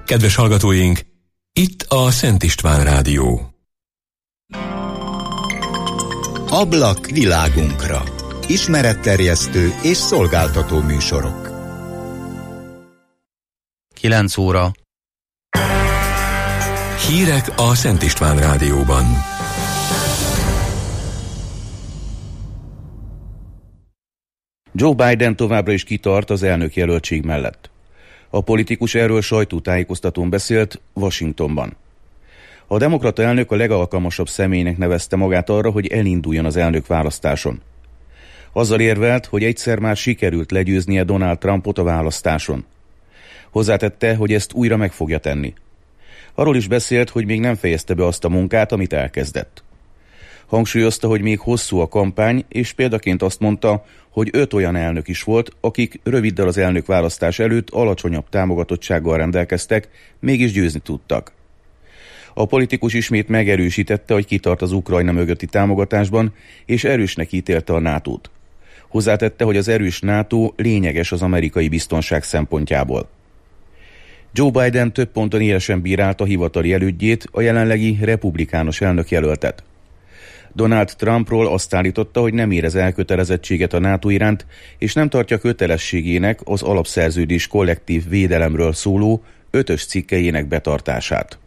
Kedves hallgatóink, itt a Szent István Rádió. Ablak világunkra. Ismeretterjesztő és szolgáltató műsorok. 9 óra. Hírek a Szent István Rádióban. Joe Biden továbbra is kitart az elnökjelöltség mellett. A politikus erről sajtótájékoztatón beszélt Washingtonban. A demokrata elnök a legalkalmasabb személynek nevezte magát arra, hogy elinduljon az elnökválasztáson. Azzal érvelt, hogy egyszer már sikerült legyőznie Donald Trumpot a választáson. Hozzátette, hogy ezt újra meg fogja tenni. Arról is beszélt, hogy még nem fejezte be azt a munkát, amit elkezdett. Hangsúlyozta, hogy még hosszú a kampány, és példaként azt mondta, hogy 5 olyan elnök is volt, akik röviddel az elnökválasztás előtt alacsonyabb támogatottsággal rendelkeztek, mégis győzni tudtak. A politikus ismét megerősítette, hogy kitart az Ukrajna mögötti támogatásban, és erősnek ítélte a NATO-t. Hozzátette, hogy az erős NATO lényeges az amerikai biztonság szempontjából. Joe Biden több ponton élesen bírálta hivatali elődjét, a jelenlegi republikánus elnökjelöltet. Donald Trumpról azt állította, hogy nem érez elkötelezettséget a NATO iránt, és nem tartja kötelességének az alapszerződés kollektív védelemről szóló 5-ös cikkeinek betartását.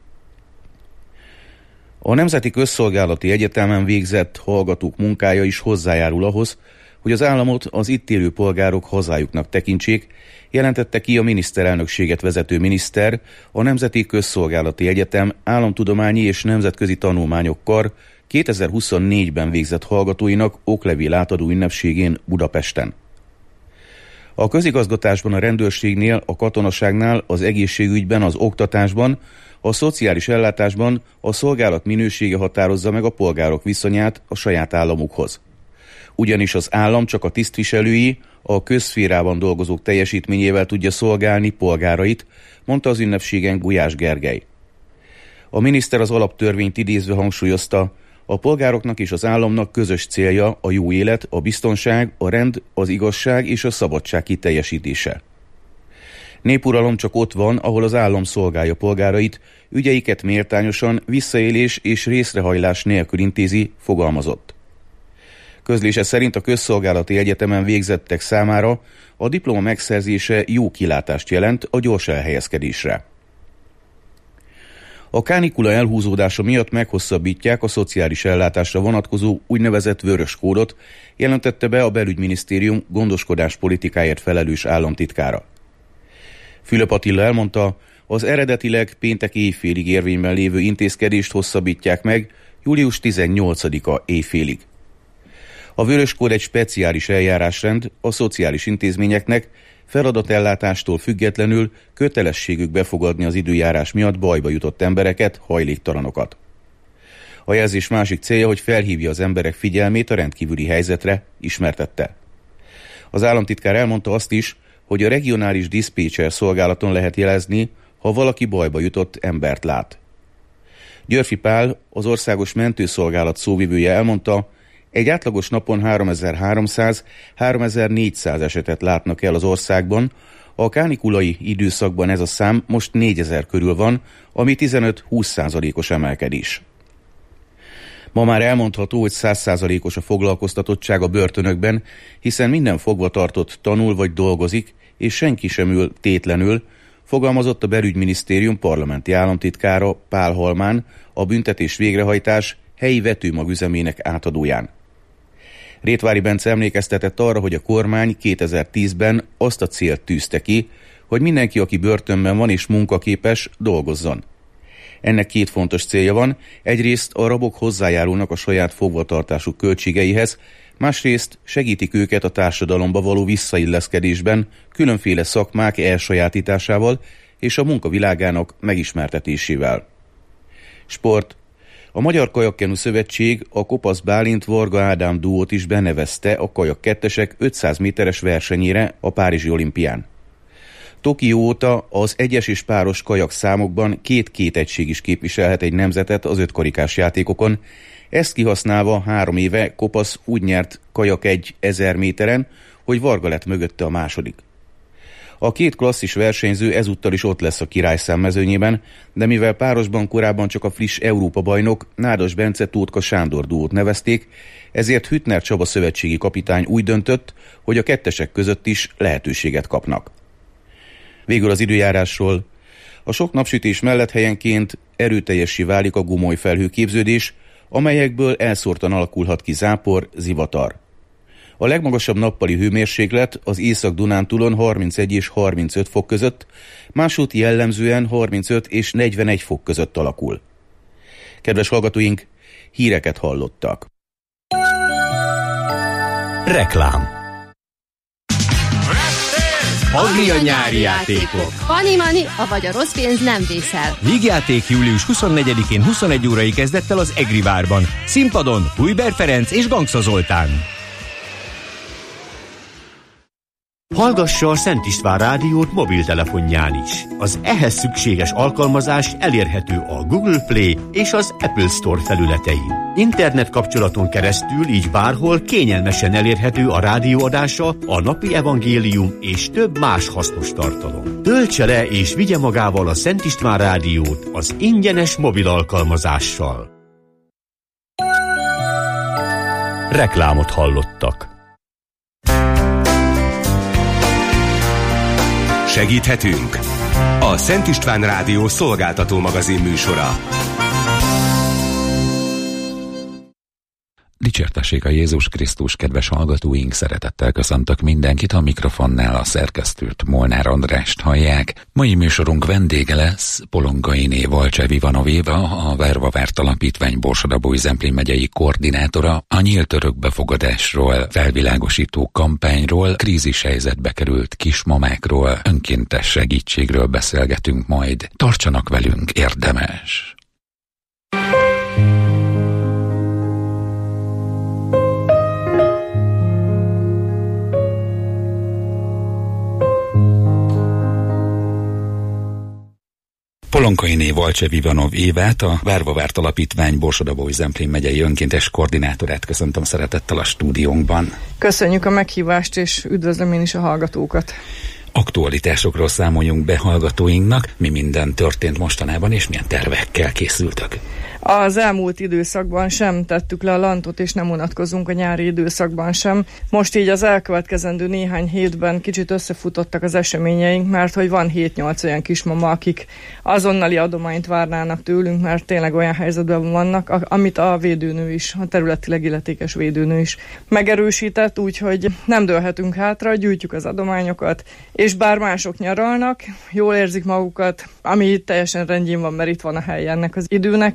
A Nemzeti Közszolgálati Egyetemen végzett hallgatók munkája is hozzájárul ahhoz, hogy az államot az itt élő polgárok hazájuknak tekintsék, jelentette ki a miniszterelnökséget vezető miniszter, a Nemzeti Közszolgálati Egyetem államtudományi és nemzetközi tanulmányok kar 2024-ben végzett hallgatóinak oklevél átadó ünnepségén Budapesten. A közigazgatásban, a rendőrségnél, a katonaságnál, az egészségügyben, az oktatásban, a szociális ellátásban a szolgálat minősége határozza meg a polgárok viszonyát a saját államukhoz. Ugyanis az állam csak a tisztviselői, a közszférában dolgozók teljesítményével tudja szolgálni polgárait, mondta az ünnepségen Gulyás Gergely. A miniszter az alaptörvényt idézve hangsúlyozta, a polgároknak és az államnak közös célja a jó élet, a biztonság, a rend, az igazság és a szabadság kiteljesítése. Népuralom csak ott van, ahol az állam szolgálja polgárait, ügyeiket méltányosan, visszaélés és részrehajlás nélkül intézi, fogalmazott. Közlése szerint a Közszolgálati Egyetemen végzettek számára a diploma megszerzése jó kilátást jelent a gyors elhelyezkedésre. A kánikula elhúzódása miatt meghosszabbítják a szociális ellátásra vonatkozó úgynevezett vörös kódot, jelentette be a Belügyminisztérium gondoskodás politikáért felelős államtitkára. Fülöp Attila elmondta, az eredetileg péntek éjfélig érvényben lévő intézkedést hosszabbítják meg július 18-a éjfélig. A vörös kód egy speciális eljárásrend, a szociális intézményeknek feladatellátástól függetlenül kötelességük befogadni az időjárás miatt bajba jutott embereket, hajléktalanokat. A jelzés másik célja, hogy felhívja az emberek figyelmét a rendkívüli helyzetre, ismertette. Az államtitkár elmondta azt is, hogy a regionális diszpécser szolgálaton lehet jelezni, ha valaki bajba jutott embert lát. Györfi Pál, az Országos Mentőszolgálat szóvivője elmondta, egy átlagos napon 3300-3400 esetet látnak el az országban, a kánikulai időszakban ez a szám most 4000 körül van, ami 15-20%-os emelkedés. Ma már elmondható, hogy 100%-os a foglalkoztatottság a börtönökben, hiszen minden fogvatartott tanul vagy dolgozik, és senki sem ül tétlenül, fogalmazott a Belügyminisztérium parlamenti államtitkára Pál Halmán, a büntetés végrehajtás helyi vetőmagüzemének átadóján. Rétvári Bence emlékeztetett arra, hogy a kormány 2010-ben azt a célt tűzte ki, hogy mindenki, aki börtönben van és munkaképes, dolgozzon. Ennek 2 fontos célja van, egyrészt a rabok hozzájárulnak a saját fogvatartásuk költségeihez, másrészt segítik őket a társadalomba való visszailleszkedésben, különféle szakmák elsajátításával és a munkavilágának megismertetésével. Sport. A Magyar Kajakkenu Szövetség a Kopasz Bálint Varga Ádám duót is benevezte a kajak kettesek 500 méteres versenyére a Párizsi olimpián. Tokió óta az egyes és páros kajak számokban 2 egység is képviselhet egy nemzetet az 5 karikás játékokon. Ezt kihasználva 3 éve Kopasz úgy nyert kajak 1000 méteren, hogy Varga lett mögötte a második. A két klasszis versenyző ezúttal is ott lesz a királyszám mezőnyében, de mivel párosban korábban csak a friss Európa-bajnok Nádas Bence Tótka Sándor duót nevezték, ezért Hüttner Csaba szövetségi kapitány úgy döntött, hogy a kettesek között is lehetőséget kapnak. Végül az időjárásról. A sok napsütés mellett helyenként erőteljessé válik a gomoly felhőképződés, amelyekből elszórtan alakulhat ki zápor, zivatar. A legmagasabb nappali hőmérséklet az Észak-Dunántúlon 31 és 35 fok között, másút jellemzően 35 és 41 fok között alakul. Kedves hallgatóink, híreket hallottak. Reklám. Anglia nyári játékok. Fanimani, avagy a rossz pénz nem vészel. Vígjáték július 24-én 21 órai kezdett el az Egri Bárban. Színpadon Hujber Ferenc és Gangsza Zoltán. Hallgassa a Szent István rádiót mobiltelefonján is. Az ehhez szükséges alkalmazás elérhető a Google Play és az Apple Store felületein. Internet kapcsolaton keresztül így bárhol kényelmesen elérhető a rádióadása, a napi evangélium és több más hasznos tartalom. Töltse le és vigye magával a Szent István rádiót az ingyenes mobil alkalmazással. Reklámot hallottak. Segíthetünk? A Szent István Rádió szolgáltató magazin műsora. Dicsértessék a Jézus Krisztus, kedves hallgatóink, szeretettel köszöntök mindenkit, a mikrofonnál a szerkesztőt, Molnár Andrást hallják. Mai műsorunk vendége lesz Polongainé Valcsev Ivanov Éva, a Vervavárt Alapítvány Borsod-Abaúj-Zemplén megyei koordinátora. A nyílt örökbefogadásról, felvilágosító kampányról, krízishelyzetbe került kismamákról, önkéntes segítségről beszélgetünk majd. Tartsanak velünk, érdemes! Polongainé Valcsev Ivanov Évát, a Vervavárt Alapítvány Borsod-Abaúj-Zemplén megyei önkéntes koordinátorát köszöntöm szeretettel a stúdiónkban. Köszönjük a meghívást, és üdvözlöm én is a hallgatókat. Aktualitásokról számoljunk be hallgatóinknak, mi minden történt mostanában, és milyen tervekkel készültek. Az elmúlt időszakban sem tettük le a lantot, és nem unatkozunk a nyári időszakban sem. Most így az elkövetkezendő néhány hétben kicsit összefutottak az eseményeink, mert hogy van 7-8 olyan kismama, akik azonnali adományt várnának tőlünk, mert tényleg olyan helyzetben vannak, amit a védőnő is, a területileg illetékes védőnő is megerősített, úgyhogy nem dőlhetünk hátra, gyűjtjük az adományokat, és bár mások nyaralnak, jól érzik magukat, ami teljesen rendjén van, mert itt van a hely ennek az időnek,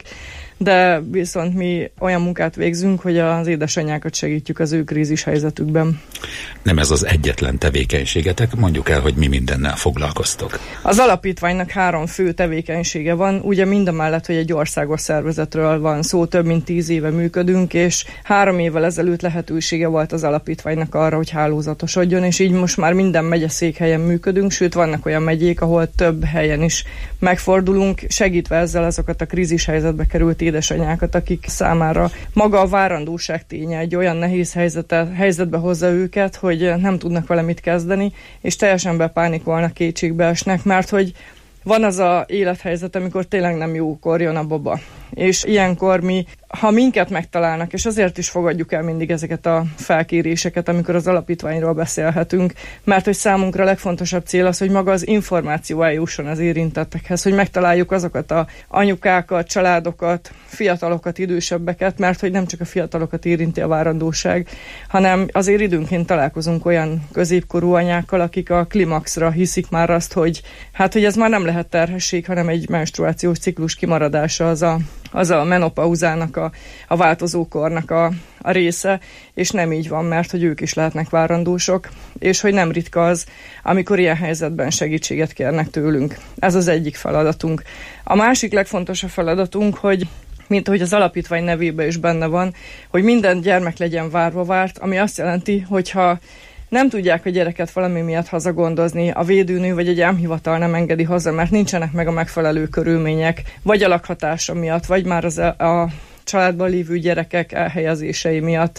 de viszont mi olyan munkát végzünk, hogy az édesanyákat segítjük az ő krízis helyzetükben. Nem ez az egyetlen tevékenységetek, mondjuk el, hogy mi mindennel foglalkoztok. Az alapítványnak 3 fő tevékenysége van, ugye mindamellett, hogy egy országos szervezetről van szó, több mint 10 éve működünk, és 3 évvel ezelőtt lehetősége volt az alapítványnak arra, hogy hálózatosodjon, és így most már minden megyeszékhelyen működünk, sőt vannak olyan megyék, ahol több helyen is megfordulunk, segítve ezzel azokat a krízis helyzetbe került édesanyákat, akik számára maga a várandóság ténye egy olyan nehéz helyzetbe hozza őket, hogy nem tudnak vele mit kezdeni, és teljesen bepánikolnak, kétségbe esnek, mert hogy van az a élethelyzet, amikor tényleg nem jókor jön a baba. És ilyenkor ha minket megtalálnak, és azért is fogadjuk el mindig ezeket a felkéréseket, amikor az alapítványról beszélhetünk, mert hogy számunkra a legfontosabb cél az, hogy maga az információ eljusson az érintettekhez, hogy megtaláljuk azokat a anyukákat, családokat, fiatalokat, idősebbeket, mert hogy nem csak a fiatalokat érinti a várandóság, hanem azért időnként találkozunk olyan középkorú anyákkal, akik a klimaxra hiszik már azt, hogy ez már nem lehet terhesség, hanem egy menstruációs ciklus kimaradása, az a menopauzának, a változókornak a része, és nem így van, mert hogy ők is lehetnek várandósok, és hogy nem ritka az, amikor ilyen helyzetben segítséget kérnek tőlünk. Ez az egyik feladatunk. A másik legfontosabb feladatunk, hogy mint ahogy az alapítvány nevében is benne van, hogy minden gyermek legyen várva várt, ami azt jelenti, hogyha nem tudják a gyereket valami miatt hazagondozni, a védőnő vagy egy ámhivatal nem engedi haza, mert nincsenek meg a megfelelő körülmények, vagy a lakhatása miatt, vagy már a családban lévő gyerekek elhelyezései miatt,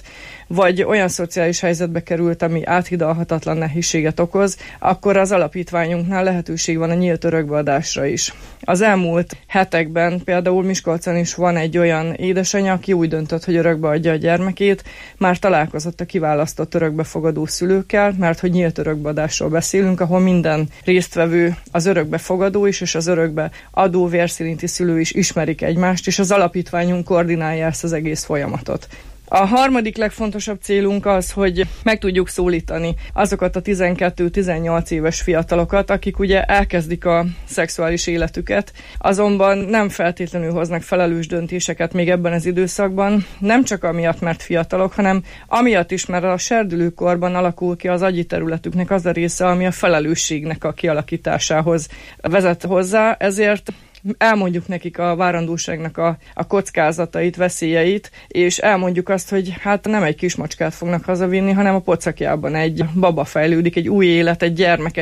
vagy olyan szociális helyzetbe került, ami áthidalhatatlan nehézséget okoz, akkor az alapítványunknál lehetőség van a nyílt örökbeadásra is. Az elmúlt hetekben például Miskolcon is van egy olyan édesanyja, aki úgy döntött, hogy örökbeadja a gyermekét, már találkozott a kiválasztott örökbefogadó szülőkkel, mert hogy nyílt örökbeadásról beszélünk, ahol minden résztvevő, az örökbefogadó is, és az örökbeadó vérszerinti szülő is ismerik egymást, és az alapítványunk koordinálja ezt az egész folyamatot. A harmadik legfontosabb célunk az, hogy meg tudjuk szólítani azokat a 12-18 éves fiatalokat, akik ugye elkezdik a szexuális életüket, azonban nem feltétlenül hoznak felelős döntéseket még ebben az időszakban, nem csak amiatt, mert fiatalok, hanem amiatt is, mert a serdülőkorban alakul ki az agyi területüknek az a része, ami a felelősségnek a kialakításához vezet hozzá, ezért elmondjuk nekik a várandóságnak a kockázatait, veszélyeit, és elmondjuk azt, hogy hát nem egy kismacskát fognak hazavinni, hanem a pocakjában egy baba fejlődik, egy új élet, egy gyermek,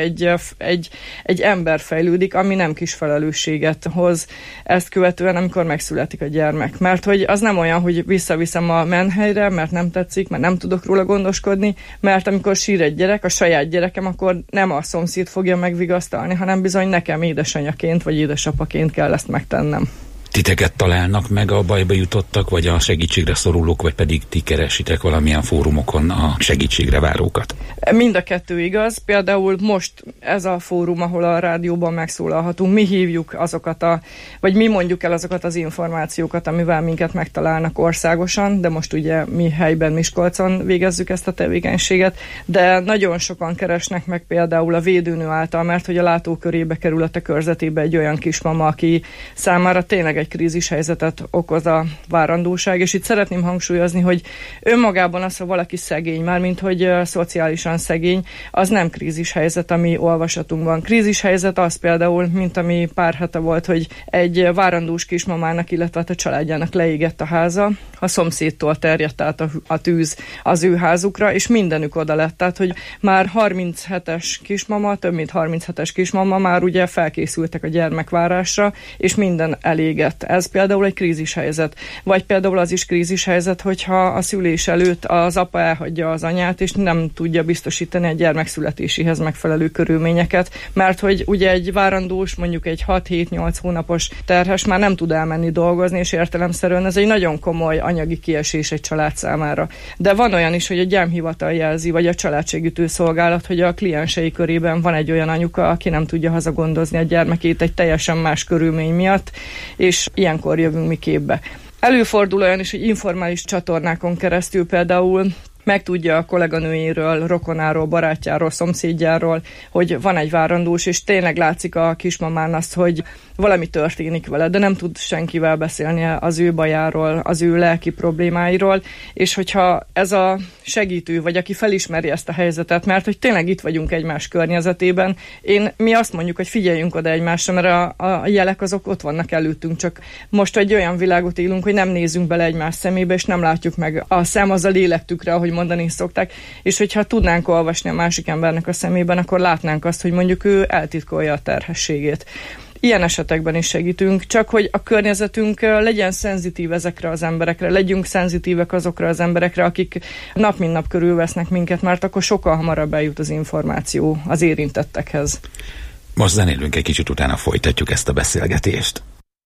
egy ember fejlődik, ami nem kis felelősséget hoz ezt követően, amikor megszületik a gyermek. Mert hogy az nem olyan, hogy visszaviszem a menhelyre, mert nem tetszik, mert nem tudok róla gondoskodni, mert amikor sír egy gyerek, a saját gyerekem, akkor nem a szomszéd fogja megvigasztalni, hanem bizony nekem édesanyaként vagy édesapaként kell ezt megtennem. Titeket találnak meg a bajba jutottak, vagy a segítségre szorulók, vagy pedig ti keresitek valamilyen fórumokon a segítségre várókat? Mind a kettő igaz. Például most ez a fórum, ahol a rádióban megszólalhatunk, mi hívjuk azokat vagy mi mondjuk el azokat az információkat, amivel minket megtalálnak országosan, de most ugye mi helyben Miskolcon végezzük ezt a tevékenységet, de nagyon sokan keresnek meg például a védőnő által, mert hogy a látókörébe kerül a körzetébe egy olyan kismama, aki számára tényleg egy krízis helyzetet okoz a várandóság, és itt szeretném hangsúlyozni, hogy önmagában az, ha valaki szegény, mármint hogy szociálisan szegény, az nem krízis helyzet, ami olvasatunkban. Krízis helyzet az például, mint ami pár hete volt, hogy egy várandós kismamának, illetve a családjának leégett a háza, a szomszédtól terjedt át a tűz az ő házukra, és mindenük oda lett. Tehát, hogy már 37-es kismama, több mint 37-es kismama már ugye felkészültek a gyermekvárásra, és minden elégett. Ez például egy krízishelyzet. Vagy például az is krízishelyzet, hogyha a szülés előtt az apa elhagyja az anyát, és nem tudja biztosítani a gyermek születéséhez megfelelő körülményeket, mert hogy ugye egy várandós, mondjuk egy 6-7-8 hónapos terhes már nem tud elmenni dolgozni, és értelemszerűen ez egy nagyon komoly anyagi kiesés egy család számára. De van olyan is, hogy a gyámhivatal jelzi, vagy a családsegítő szolgálat, hogy a kliensei körében van egy olyan anyuka, aki nem tudja hazagondozni a gyermekét egy teljesen más körülmény miatt, és ilyenkor jövünk mi képbe. Előfordul olyan is, hogy informális csatornákon keresztül például megtudja a kolléganőjéről, rokonáról, barátjáról, szomszédjáról, hogy van egy várandós, és tényleg látszik a kismamán azt, hogy valami történik vele, de nem tud senkivel beszélni az ő bajáról, az ő lelki problémáiról, és hogyha ez a segítő, vagy aki felismeri ezt a helyzetet, mert hogy tényleg itt vagyunk egymás környezetében, mi azt mondjuk, hogy figyeljünk oda egymásra, mert a jelek azok ott vannak előttünk, csak most egy olyan világot élünk, hogy nem nézünk bele egymás szemébe, és nem látjuk meg a szem az a lélektükre, ahogy mondani szokták, és hogyha tudnánk olvasni a másik embernek a szemében, akkor látnánk azt, hogy mondjuk ő eltitkolja a terhességét. Ilyen esetekben is segítünk, csak hogy a környezetünk legyen szenzitív ezekre az emberekre, legyünk szenzitívek azokra az emberekre, akik nap mint nap körülvesznek minket, mert akkor sokkal hamarabb eljut az információ az érintettekhez. Most zenélünk egy kicsit, utána folytatjuk ezt a beszélgetést.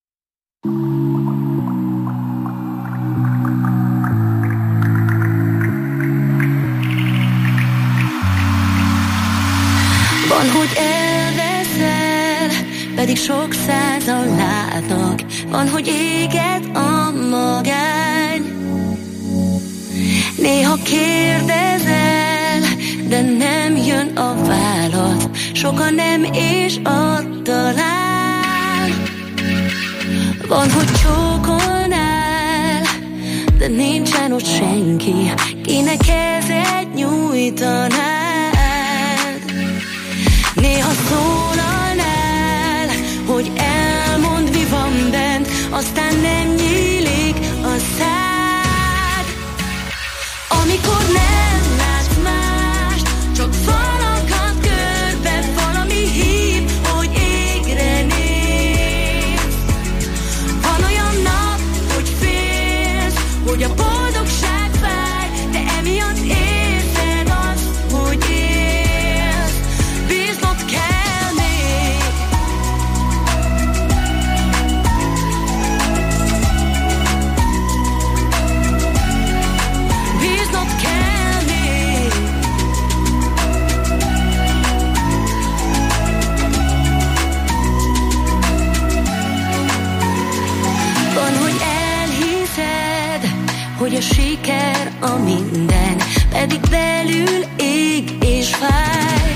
Van, hogy elveszel, pedig sok százan látnak. Van, hogy éged a magány. Néha kérdezel, de nem jön a válasz. Sokan nem és a talán. Van, hogy csókolnál, de nincsen ott senki, kinek kezet nyújtanál. Néha szólalnál, hogy elmondd, mi van bent, aztán nem nyílik a szád. Amikor nem látsz mást, csak falakat körbe, valami hív, hogy égre néz. Van olyan nap, hogy félsz, hogy a boldogság fáj, de emiatt hogy a siker a minden, pedig belül ég és fáj.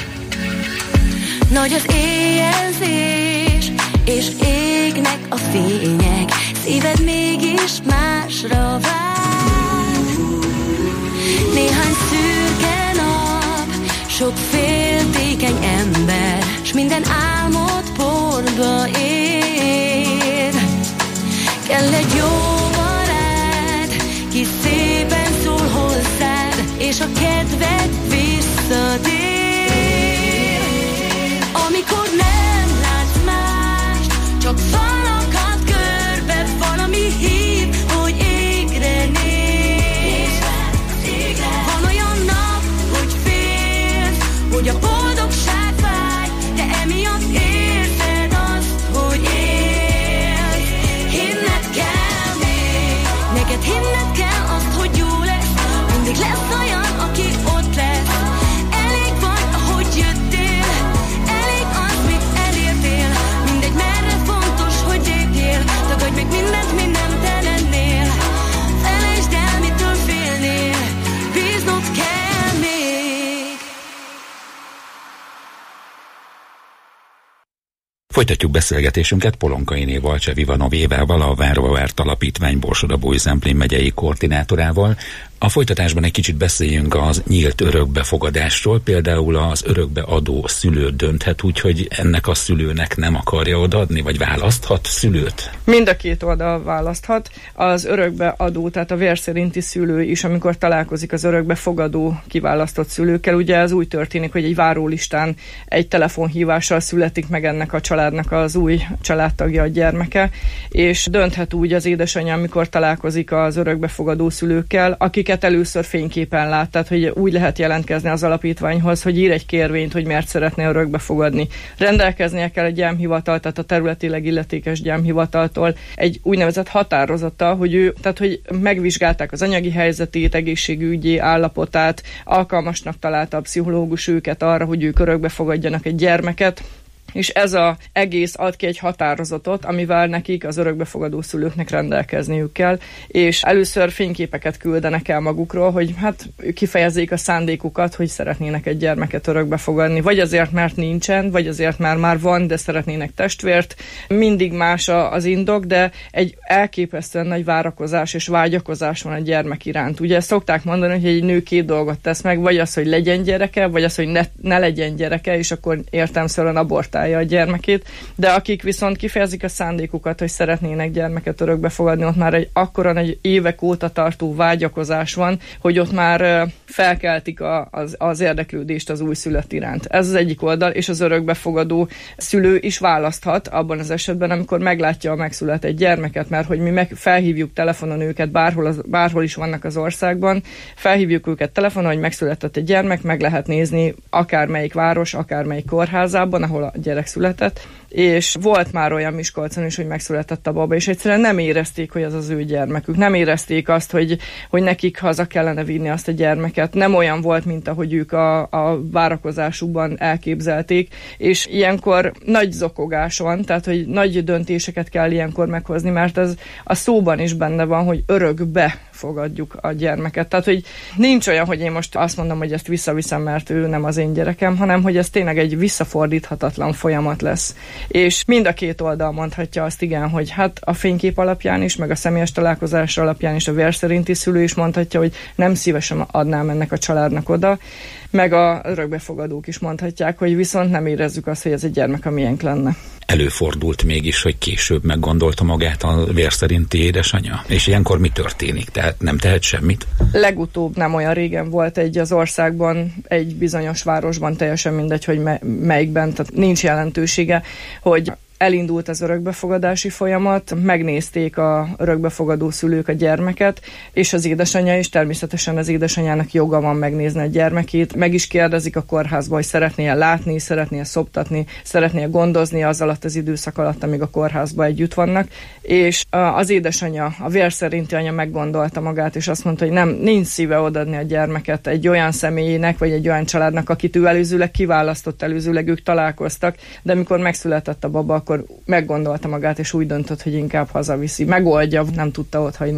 Nagy az éjjelzés, és égnek a fények, szíved mégis másra vár. Néhány szürke nap, sok féltékeny ember, s minden álmod porba ér. Kell egy jó barát, ki szépen szól hozzád, és a kedved visszatér. Amikor nem látsz mást, csak falakat körbe, valami hív, hogy égre néz. Van olyan nap, hogy félsz, hogy a boldogság vágy, de emiatt érzed azt, hogy élsz. Hinned kell még, neked hinned kell azt, hogy jó lesz. Mindig lesz olyan, aki ott lesz. Elég vagy, ahogy jöttél, elég az, mit elértél. Mindegy merre, fontos, hogy lépjél. Tagadj meg mindent, mi nem te lennél. Felejtsd el, mitől félnél, bíznod kell még. Folytatjuk beszélgetésünket Polonkainé Valcsev Ivanovével, a Várva Várt Alapítvány Borsod-Abaúj-Zemplén megyei koordinátorával. A folytatásban egy kicsit beszéljünk az nyílt örökbefogadásról. Például az örökbeadó szülő dönthet úgy, hogy ennek a szülőnek nem akarja odaadni, vagy választhat szülőt? Mind a két oldal választhat. Az örökbeadó, tehát a vérszerinti szülő is, amikor találkozik az örökbefogadó kiválasztott szülőkkel, ugye ez úgy történik, hogy egy várólistán egy telefonhívással születik meg ennek a családnak az új családtagja, a gyermeke, és dönthet úgy az édesanyja, amikor találkozik az örökbefogadó szülőkkel, akiket először fényképen lát, tehát hogy úgy lehet jelentkezni az alapítványhoz, hogy ír egy kérvényt, hogy miért szeretné örökbefogadni. Rendelkeznie kell egy gyámhivatal, tehát a területileg illetékes gyámhivataltól egy úgynevezett határozattal, hogy hogy megvizsgálták az anyagi helyzetét, egészségügyi állapotát, alkalmasnak találta a pszichológus őket arra, hogy ők örökbefogadjanak egy gyermeket, és ez az egész ad ki egy határozatot, amivel nekik, az örökbefogadó szülőknek rendelkezniük kell, és először fényképeket küldenek el magukról, hogy hát kifejezzék a szándékukat, hogy szeretnének egy gyermeket örökbefogadni, vagy azért, mert nincsen, vagy azért, mert már van, de szeretnének testvért. Mindig más az indok, de egy elképesztően nagy várakozás és vágyakozás van a gyermek iránt. Ugye szokták mondani, hogy egy nő két dolgot tesz meg, vagy az, hogy legyen gyereke, vagy az, hogy ne legyen gyereke, és akkor értelemszerűen abortálja a gyermekét, de akik viszont kifejezik a szándékukat, hogy szeretnének gyermeket örökbefogadni, ott már egy akkora nagy évek óta tartó vágyakozás van, hogy ott már felkeltik az érdeklődést az újszülött iránt. Ez az egyik oldal, és az örökbefogadó szülő is választhat abban az esetben, amikor meglátja a megszületett gyermeket, mert hogy mi felhívjuk telefonon őket, bárhol is vannak az országban, felhívjuk őket telefonon, hogy megszületett egy gyermek, meg lehet nézni akármelyik város, akármelyik kórházában, ahol a gyerek született, és volt már olyan Miskolcon is, hogy megszületett a baba, és egyszerűen nem érezték, hogy ez az ő gyermekük. Nem érezték azt, hogy nekik haza kellene vinni azt a gyermeket. Nem olyan volt, mint ahogy ők a várakozásukban elképzelték, és ilyenkor nagy zokogás van, tehát hogy nagy döntéseket kell ilyenkor meghozni, mert ez a szóban is benne van, hogy örökbe fogadjuk a gyermeket. Tehát, hogy nincs olyan, hogy én most azt mondom, hogy ezt visszaviszem, mert ő nem az én gyerekem, hanem, hogy ez tényleg egy visszafordíthatatlan folyamat lesz. És mind a két oldal mondhatja azt, igen, hogy hát a fénykép alapján is, meg a személyes találkozás alapján is a vérszerinti szülő is mondhatja, hogy nem szívesen adnám ennek a családnak oda, meg a örökbefogadók is mondhatják, hogy viszont nem érezzük azt, hogy ez egy gyermek a miénk lenne. Előfordult mégis, hogy később meggondolta magát a vérszerinti édesanyja? És ilyenkor mi történik? Tehát nem tehet semmit? Legutóbb nem olyan régen volt az országban, egy bizonyos városban, teljesen mindegy, hogy melyikben, tehát nincs jelentősége, hogy elindult az örökbefogadási folyamat, megnézték a örökbefogadó szülők a gyermeket, és az édesanyja is, természetesen az édesanyjának joga van megnézni a gyermekét, meg is kérdezik a kórházba, hogy szeretné-e látni, szeretné-e szoptatni, szeretné-e gondozni az alatt az időszak alatt, amíg a kórházba együtt vannak, és az édesanyja, a vérszerinti anya meggondolta magát, és azt mondta, hogy nincs szíve odaadni a gyermeket egy olyan személynek, vagy egy olyan családnak, akit ő előzőleg kiválasztott, előzőleg ők találkoztak, de amikor megszületett a baba, akkor meggondolta magát, és úgy döntött, hogy inkább hazaviszi. Megoldja, nem tudta otthagyni.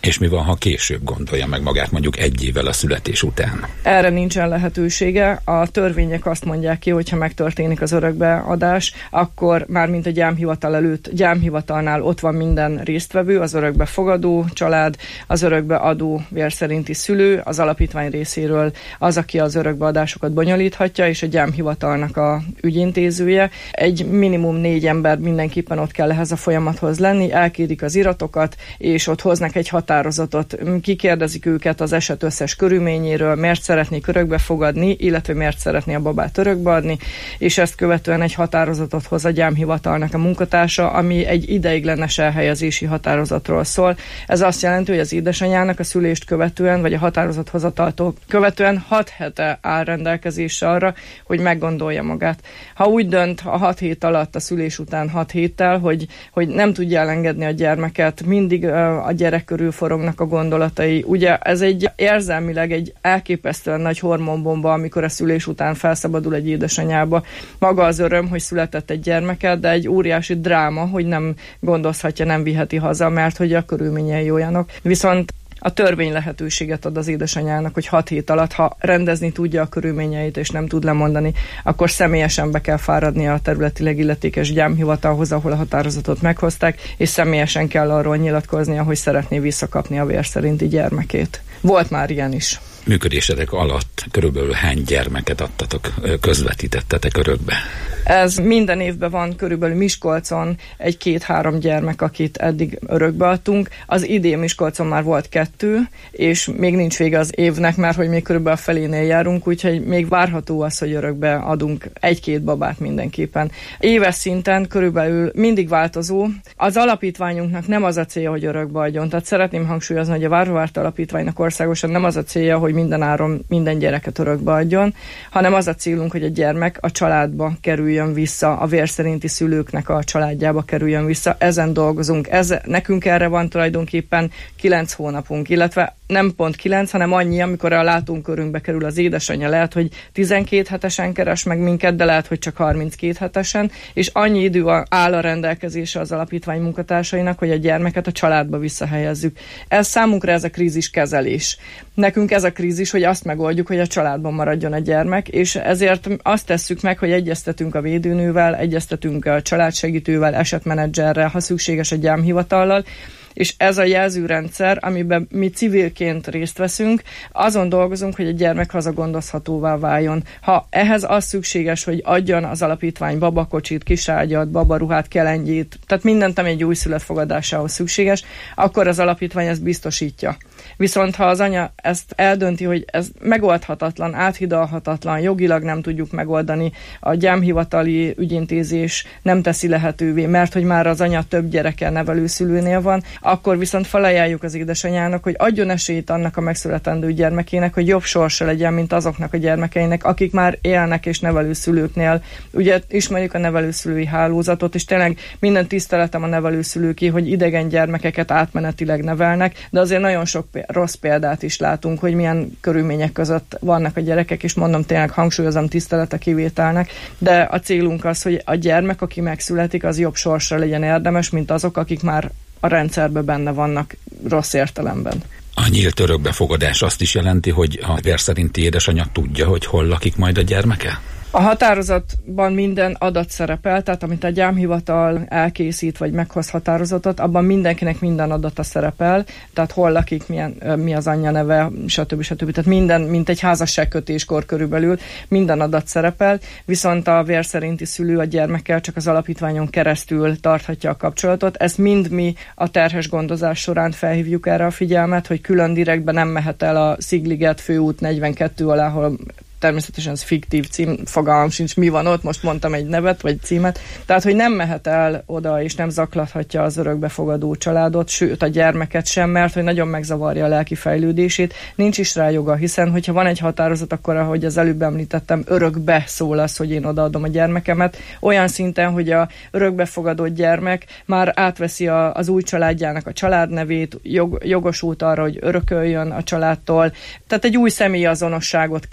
És mi van, ha később gondolja meg magát, mondjuk 1 évvel a születés után? Erre nincsen lehetősége. A törvények azt mondják ki, hogyha megtörténik az örökbeadás, akkor már mint a gyámhivatal előtt, gyámhivatalnál ott van minden résztvevő, az örökbefogadó család, az örökbeadó vérszerinti szülő, az alapítvány részéről az, aki az örökbeadásokat bonyolíthatja, és a gyámhivatalnak a ügyintézője. Egy minimum 4 ember mindenképpen ott kell ehhez a folyamathoz lenni, elkérik az iratokat, és ott hoznak egy határozatot, kikérdezik őket az eset összes körülményéről, miért szeretnék örökbefogadni, illetve miért szeretné a babát örökbeadni, és ezt követően egy határozatot hoz a gyámhivatalnak a munkatársa, ami egy ideiglenes elhelyezési határozatról szól. Ez azt jelenti, hogy az édesanyának a szülést követően, vagy a határozathozataltól követően 6 hete áll rendelkezésre arra, hogy meggondolja magát. Ha úgy dönt a 6 hét alatt, a szülés után 6 héttel, hogy nem tudja elengedni a gyermeket, mindig a gyerek körül forognak a gondolatai. Ugye ez egy érzelmileg egy elképesztően nagy hormonbomba, amikor a szülés után felszabadul egy édesanyába. Maga az öröm, hogy született egy gyermeket, de egy óriási dráma, hogy nem gondozhatja, nem viheti haza, mert hogy a körülményei olyanok. Viszont a törvény lehetőséget ad az édesanyának, hogy 6 hét alatt, ha rendezni tudja a körülményeit és nem tud lemondani, akkor személyesen be kell fáradnia a területileg illetékes gyámhivatalhoz, ahol a határozatot meghozták, és személyesen kell arról nyilatkoznia, hogy szeretné visszakapni a vérszerinti gyermekét. Volt már ilyen is. Működésetek alatt körülbelül hány gyermeket adtatok, közvetítettetek örökbe? Ez minden évben van körülbelül Miskolcon 1-2-3 gyermek, akit eddig örökbe adtunk. Az idén Miskolcon már volt 2, és még nincs vége az évnek, mert hogy még körülbelül a felénél járunk, úgyhogy még várható az, hogy örökbe adunk 1-2 babát mindenképpen. Éves szinten körülbelül mindig változó. Az alapítványunknak nem az a célja, hogy örökbe adjon. Tehát szeretném hangsúlyozni, hogy a Várva-Várta Alapítványnak országosan nem az a célja, hogy minden áron minden gyereket örökbe adjon, hanem az a célunk, hogy a gyermek a családba kerüljön vissza, a vérszerinti szülőknek a családjába kerüljön vissza. Ezen dolgozunk. Nekünk erre van tulajdonképpen 9 hónapunk, illetve nem pont 9, hanem annyi, amikor a látónkörünkbe kerül az édesanyja. Lehet, hogy 12 hetesen keres meg minket, de lehet, hogy csak 32 hetesen, és annyi idő áll a rendelkezésre az alapítvány munkatársainak, hogy a gyermeket a családba visszahelyezzük. Ez számunkra ez a kríziskezelés. Nekünk ez a krízis, hogy azt megoldjuk, hogy a családban maradjon a gyermek, és ezért azt tesszük meg, hogy egyeztetünk a védőnővel, egyeztetünk a családsegítővel, esetmenedzserrel, ha szükséges a gyámhivatallal, és ez a jelzőrendszer, amiben mi civilként részt veszünk, azon dolgozunk, hogy a gyermek hazagondozhatóvá váljon. Ha ehhez az szükséges, hogy adjon az alapítvány babakocsit, kiságyat, babaruhát, kelengyét, tehát mindent, ami egy újszülött fogadásához szükséges, akkor az alapítvány ezt biztosítja. Viszont ha az anya ezt eldönti, hogy ez megoldhatatlan, áthidalhatatlan, jogilag nem tudjuk megoldani, a gyámhivatali ügyintézés nem teszi lehetővé, mert hogy már az anya több gyereke nevelőszülőnél van, akkor viszont felajánljuk az édesanyának, hogy adjon esélyt annak a megszületendő gyermekének, hogy jobb sorsa legyen, mint azoknak a gyermekeinek, akik már élnek és nevelőszülőknél. Ugye ismerjük a nevelőszülői hálózatot, és tényleg minden tiszteletem a nevelőszülőké, hogy idegen gyermekeket átmenetileg nevelnek, de azért nagyon sok rossz példát is látunk, hogy milyen körülmények között vannak a gyerekek, és mondom, tényleg hangsúlyozom, tisztelet a kivételnek, de a célunk az, hogy a gyermek, aki megszületik, az jobb sorsra legyen érdemes, mint azok, akik már a rendszerben benne vannak rossz értelemben. A nyílt örökbefogadás azt is jelenti, hogy a vérszerinti édesanyja tudja, hogy hol lakik majd a gyermeke? A határozatban minden adat szerepel, tehát amit a gyámhivatal elkészít, vagy meghoz határozatot, abban mindenkinek minden adata szerepel, tehát hol lakik, mi az anyja neve, stb. Tehát minden, mint egy házasságkötéskor körülbelül, minden adat szerepel, viszont a vérszerinti szülő a gyermekkel csak az alapítványon keresztül tarthatja a kapcsolatot. Ezt mind mi a terhes gondozás során felhívjuk erre a figyelmet, hogy külön direktben nem mehet el a Szigliget főút 42 alá, ahol természetesen ez fiktív cím, fogalmam sincs, mi van ott, most mondtam egy nevet, vagy címet. Tehát, hogy nem mehet el oda, és nem zaklathatja az örökbefogadó családot, sőt a gyermeket sem, mert hogy nagyon megzavarja a lelki fejlődését. Nincs is rá joga, hiszen hogyha van egy határozat, akkor, ahogy az előbb említettem, örökbe szól az, hogy én odaadom a gyermekemet. Olyan szinten, hogy a örökbefogadott gyermek már átveszi az új családjának a családnevét, jogosult arra, hogy örököljön a családtól. Tehát egy új személyazonosságot kap,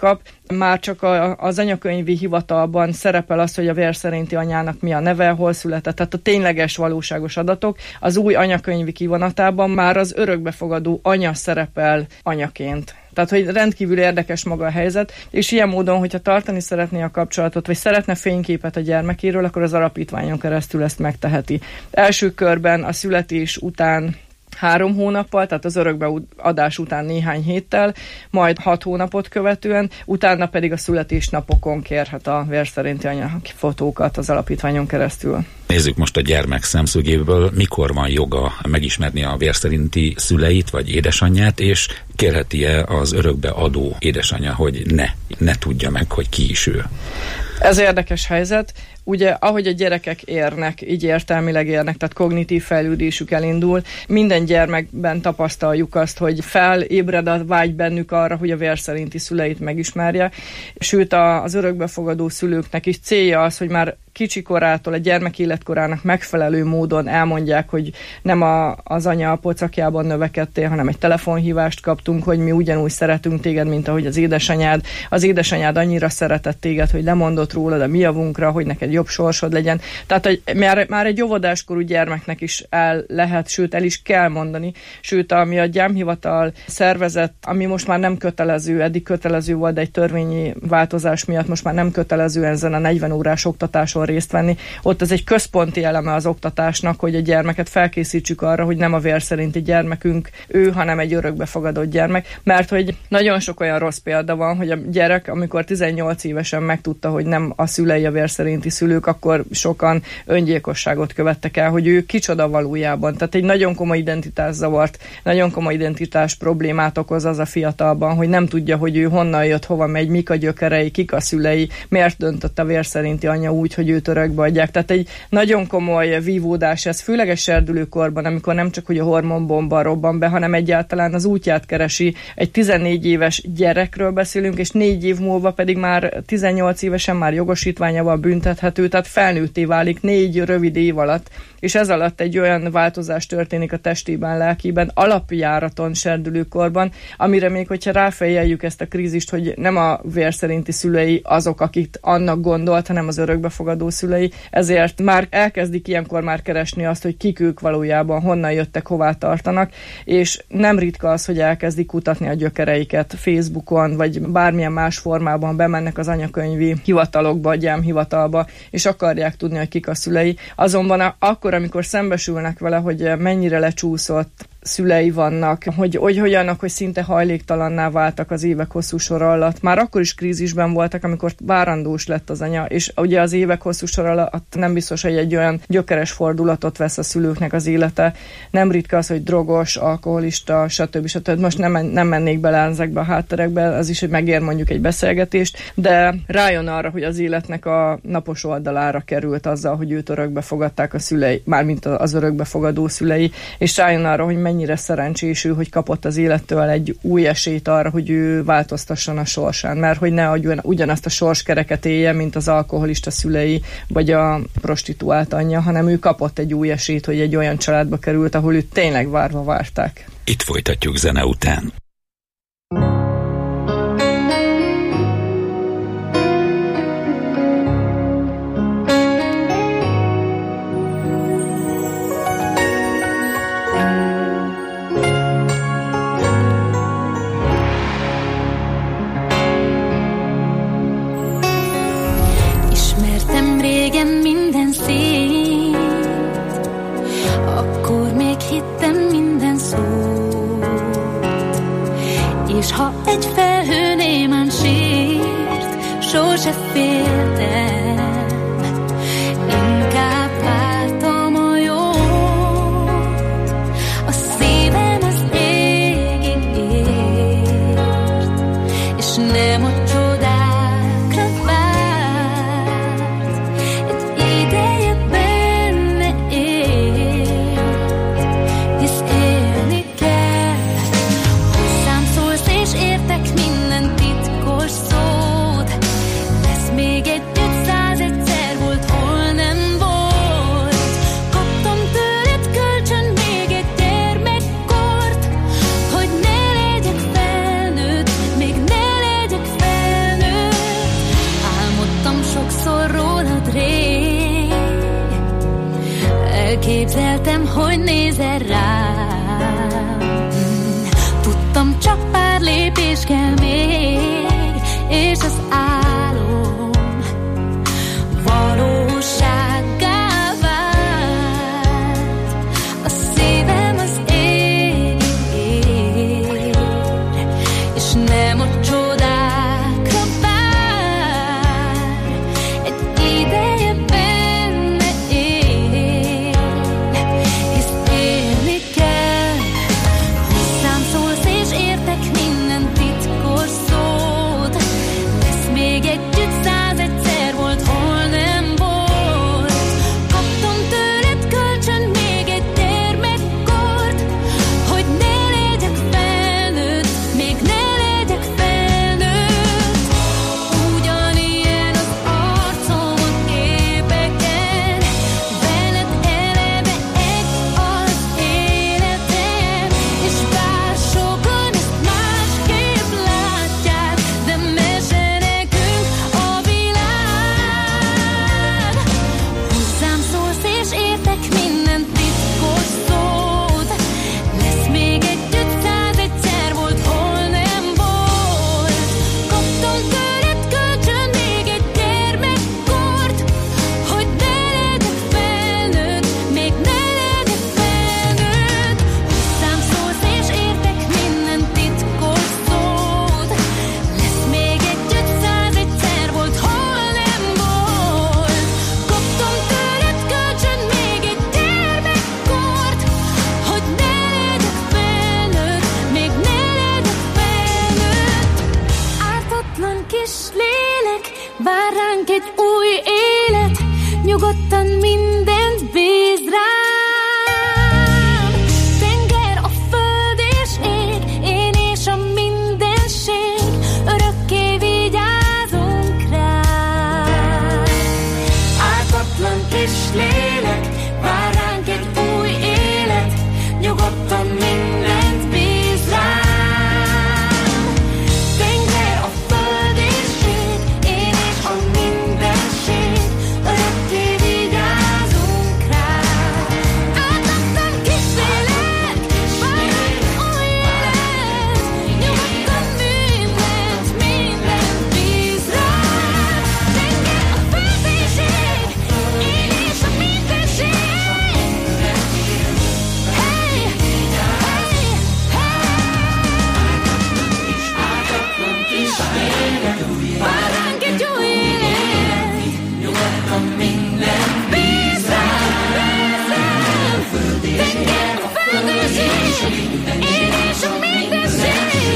Már csak az anyakönyvi hivatalban szerepel az, hogy a vér szerinti anyának mi a neve, hol született, tehát a tényleges, valóságos adatok. Az új anyakönyvi kivonatában már az örökbefogadó anya szerepel anyaként. Tehát, hogy rendkívül érdekes maga a helyzet, és ilyen módon, hogyha tartani szeretné a kapcsolatot, vagy szeretne fényképet a gyermekéről, akkor az alapítványon keresztül ezt megteheti. Első körben a születés után 3 hónappal, tehát az örökbeadás után néhány héttel, majd 6 hónapot követően, utána pedig a születésnapokon kérhet a vér szerinti anyafotókat az alapítványon keresztül. Nézzük most a gyermek szemszögéből, mikor van joga megismerni a vér szerinti szüleit vagy édesanyját, és kérheti-e az örökbeadó édesanyja, hogy ne tudja meg, hogy ki is ő? Ez érdekes helyzet. Ugye, ahogy a gyerekek érnek, így értelmileg érnek, tehát kognitív fejlődésük elindul, minden gyermekben tapasztaljuk azt, hogy felébred a vágy bennük arra, hogy a vér szerinti szüleit megismerje, sőt az örökbefogadó szülőknek is célja az, hogy már kicsi korától, a gyermek életkorának megfelelő módon elmondják, hogy nem az anya a pocakjában növekedtél, hanem egy telefonhívást kaptunk, hogy mi ugyanúgy szeretünk téged, mint ahogy az édesanyád. Az édesanyád annyira szeretett téged, hogy lemondott rólad a mi javunkra, hogy neked jobb sorsod legyen. Tehát már egy óvodáskorú gyermeknek is el lehet, sőt el is kell mondani, sőt ami a gyámhivatal szervezet, ami most már nem kötelező, eddig kötelező volt, de egy törvényi változás miatt most már nem kötelező ezen a 40 órás oktatáson részt venni. Ott ez egy központi eleme az oktatásnak, hogy a gyermeket felkészítsük arra, hogy nem a vér szerinti gyermekünk ő, hanem egy örökbefogadott gyermek, mert hogy nagyon sok olyan rossz példa van, hogy a gyerek, amikor 18 évesen megtudta, hogy nem a szülei a vér szerinti szülők, akkor sokan öngyilkosságot követtek el, hogy ő kicsoda valójában. Tehát egy nagyon komoly identitászavart, nagyon komoly identitás problémát okoz az a fiatalban, hogy nem tudja, hogy ő honnan jött, hova megy, mik a gyökerei, kik a szülei, miért döntött a vér szerinti anya úgy, hogy őt örökbe adják. Tehát egy nagyon komoly vívódás ez, főleg a serdülőkorban, amikor nem csak hogy a hormonbomba robban be, hanem egyáltalán az útját keresi. Egy 14 éves gyerekről beszélünk, és 4 év múlva pedig már 18 évesen már jogosítványával büntethető, tehát felnőtté válik 4 rövid év alatt, és ez alatt egy olyan változás történik a testében, lelkében, alapjáraton, serdülőkorban, amire még, hogyha ráfejeljük ezt a krízist, hogy nem a vér szerinti szülei azok, akik annak gondolt, hanem az örökbefogadó szülei, ezért már elkezdik ilyenkor már keresni azt, hogy kik ők valójában, honnan jöttek, hová tartanak, és nem ritka az, hogy elkezdik kutatni a gyökereiket Facebookon, vagy bármilyen más formában bemennek az anyakönyvi hivatalokba, a gyámhivatalba, és akarják tudni, hogy kik a szülei. Azonban akkor, amikor szembesülnek vele, hogy mennyire lecsúszott szülei vannak, hogy olyanok, hogy szinte hajléktalanná váltak az évek hosszú sora alatt. Már akkor is krízisben voltak, amikor várandós lett az anya, és ugye az évek hosszú sora alatt nem biztos, hogy egy olyan gyökeres fordulatot vesz a szülőknek az élete. Nem ritka az, hogy drogos, alkoholista, stb. Most nem mennék bele ezekbe a hátterekbe, az is, hogy megér mondjuk egy beszélgetést, de rájön arra, hogy az életnek a napos oldalára került azzal, hogy őt örökbe fogadták a szülei, mármint az örökbefogadó szülei, és rájön arra, hogy mennyire szerencsés ő, hogy kapott az élettől egy új esélyt arra, hogy ő változtasson a sorsán, mert hogy ne ugyanazt a sorskereket élje, mint az alkoholista szülei, vagy a prostituált anyja, hanem ő kapott egy új esélyt, hogy egy olyan családba került, ahol őt tényleg várva várták. Itt folytatjuk zene után. És ha egy felhő némán sírt, sose féltem, inkább vártam a jót, a szívem az égig ért, és nem a csodákra várt, egy ideje benne élt, hisz élni kell. Hozzám szólsz és értek minden titkos szót, lesz még Képzeltem, hogy nézel rám. Tudtam, csak pár lépés kell még, és az álom valósággá vált. A szívem az ég, és nem a csodákra vár. Egy ideje benne él, hisz élni kell. Hozzám szólsz és értek minden titkos szót. Lesz még együtt 101-szer volt, hol nem volt. Kaptam tőled kölcsön még egy gyermekkort, hogy ne legyek felnőtt, még ne legyek felnőtt. Ugyanilyen az arcom a képeken, veled eleve egy az életem, és bár sokan ezt másképp látják, de mese nekünk a világ. Hozzám szólsz és értek minden titkos szót. Lesz még együtt 101-szer volt, hol nem volt. Kaptam tőled kölcsön még egy gyermekkort, hogy ne legyek felnőtt, még ne legyek felnőtt. Hozzám szólsz és értek minden titkos szót. Lesz még együtt 101-szer volt, hol nem volt. Kaptam tőled kölcsön még egy gyermekkort, hogy ne legyek felnőtt, még ne legyek felnőtt. Ártatlan kis lélek, vár ránk egy új élet, nyugodtan mindent bíz rám. Tenger, a föld és ég, én és a mindenség, örökké vigyázunk rám. Ártatlan kis lélek, vár ránk egy új élet, nyugodtan mindent bíz rám. Tenger, a föld és ég, én és a mindenség, örökké vigyázunk rám. Ártatlan kis lélek, vár ránk új élet, nyugodtan mindent bíz rám. Tenger, a föld és ég, én és a mindenség. Hey, hey, Ártatlan kis lélek, vár ránk egy új élet, nyugodtan mindent bíz rám. Tenger, a föld és ég, én és a mindenség.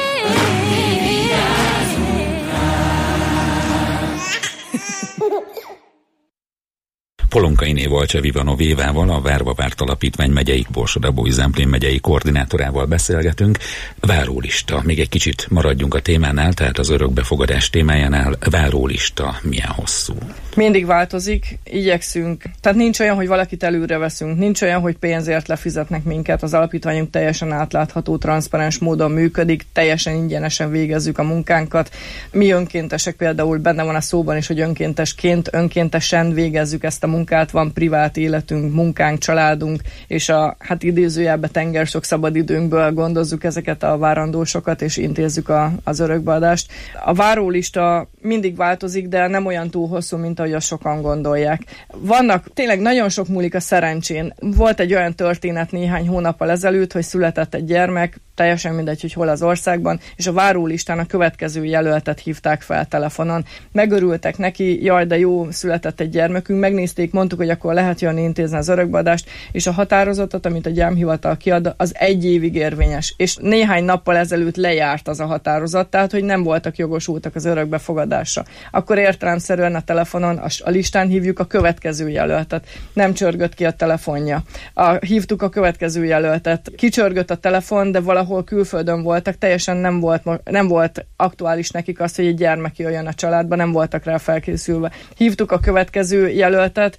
Polonkainé Valcsev Ivanov Évával, a Várva Várt Alapítvány megyei Borsod-Abaúj-Zemplén megyei koordinátorával beszélgetünk. Várólista. Még egy kicsit maradjunk a témánál, tehát az örökbefogadás témájánál. Várólista milyen hosszú? Mindig változik, igyekszünk. Tehát nincs olyan, hogy valakit előre veszünk, nincs olyan, hogy pénzért lefizetnek minket. Az alapítványunk teljesen átlátható, transzparens módon működik, teljesen ingyenesen végezzük a munkánkat. Mi önkéntesek, például benne van a szóban is, hogy önkéntesen végezzük ezt a munkát, van privát életünk, munkánk, családunk, és a idézőjelben tengersok szabadidőnkből gondozzuk ezeket a várandósokat, és intézzük az örökbeadást. A várólista mindig változik, de nem olyan túl hosszú, mint ahogy azt sokan gondolják. Tényleg nagyon sok múlik a szerencsén. Volt egy olyan történet néhány hónappal ezelőtt, hogy született egy gyermek, teljesen mindegy, hogy hol az országban, és a várólistán a következő jelöltet hívták fel telefonon. Megörültek neki, jaj, de jó, született egy gyermekünk, megnézték, mondtuk, hogy akkor lehet jönni intézni az örökbeadást, és a határozatot, amit a gyámhivatal kiad, az 1 évig érvényes. És néhány nappal ezelőtt lejárt az a határozat, tehát, hogy nem voltak jogosultak az örökbefogadásra. Akkor értelemszerűen a telefonon, a listán hívjuk a következő jelöltet. Nem csörgött ki a telefonja. Hívtuk a következő jelöltet. Kicsörgött a telefon, de valahol külföldön voltak, teljesen nem volt aktuális nekik az, hogy egy gyermek jöjjön a családba, nem voltak rá felkészülve. Hívtuk a következő jelöltet,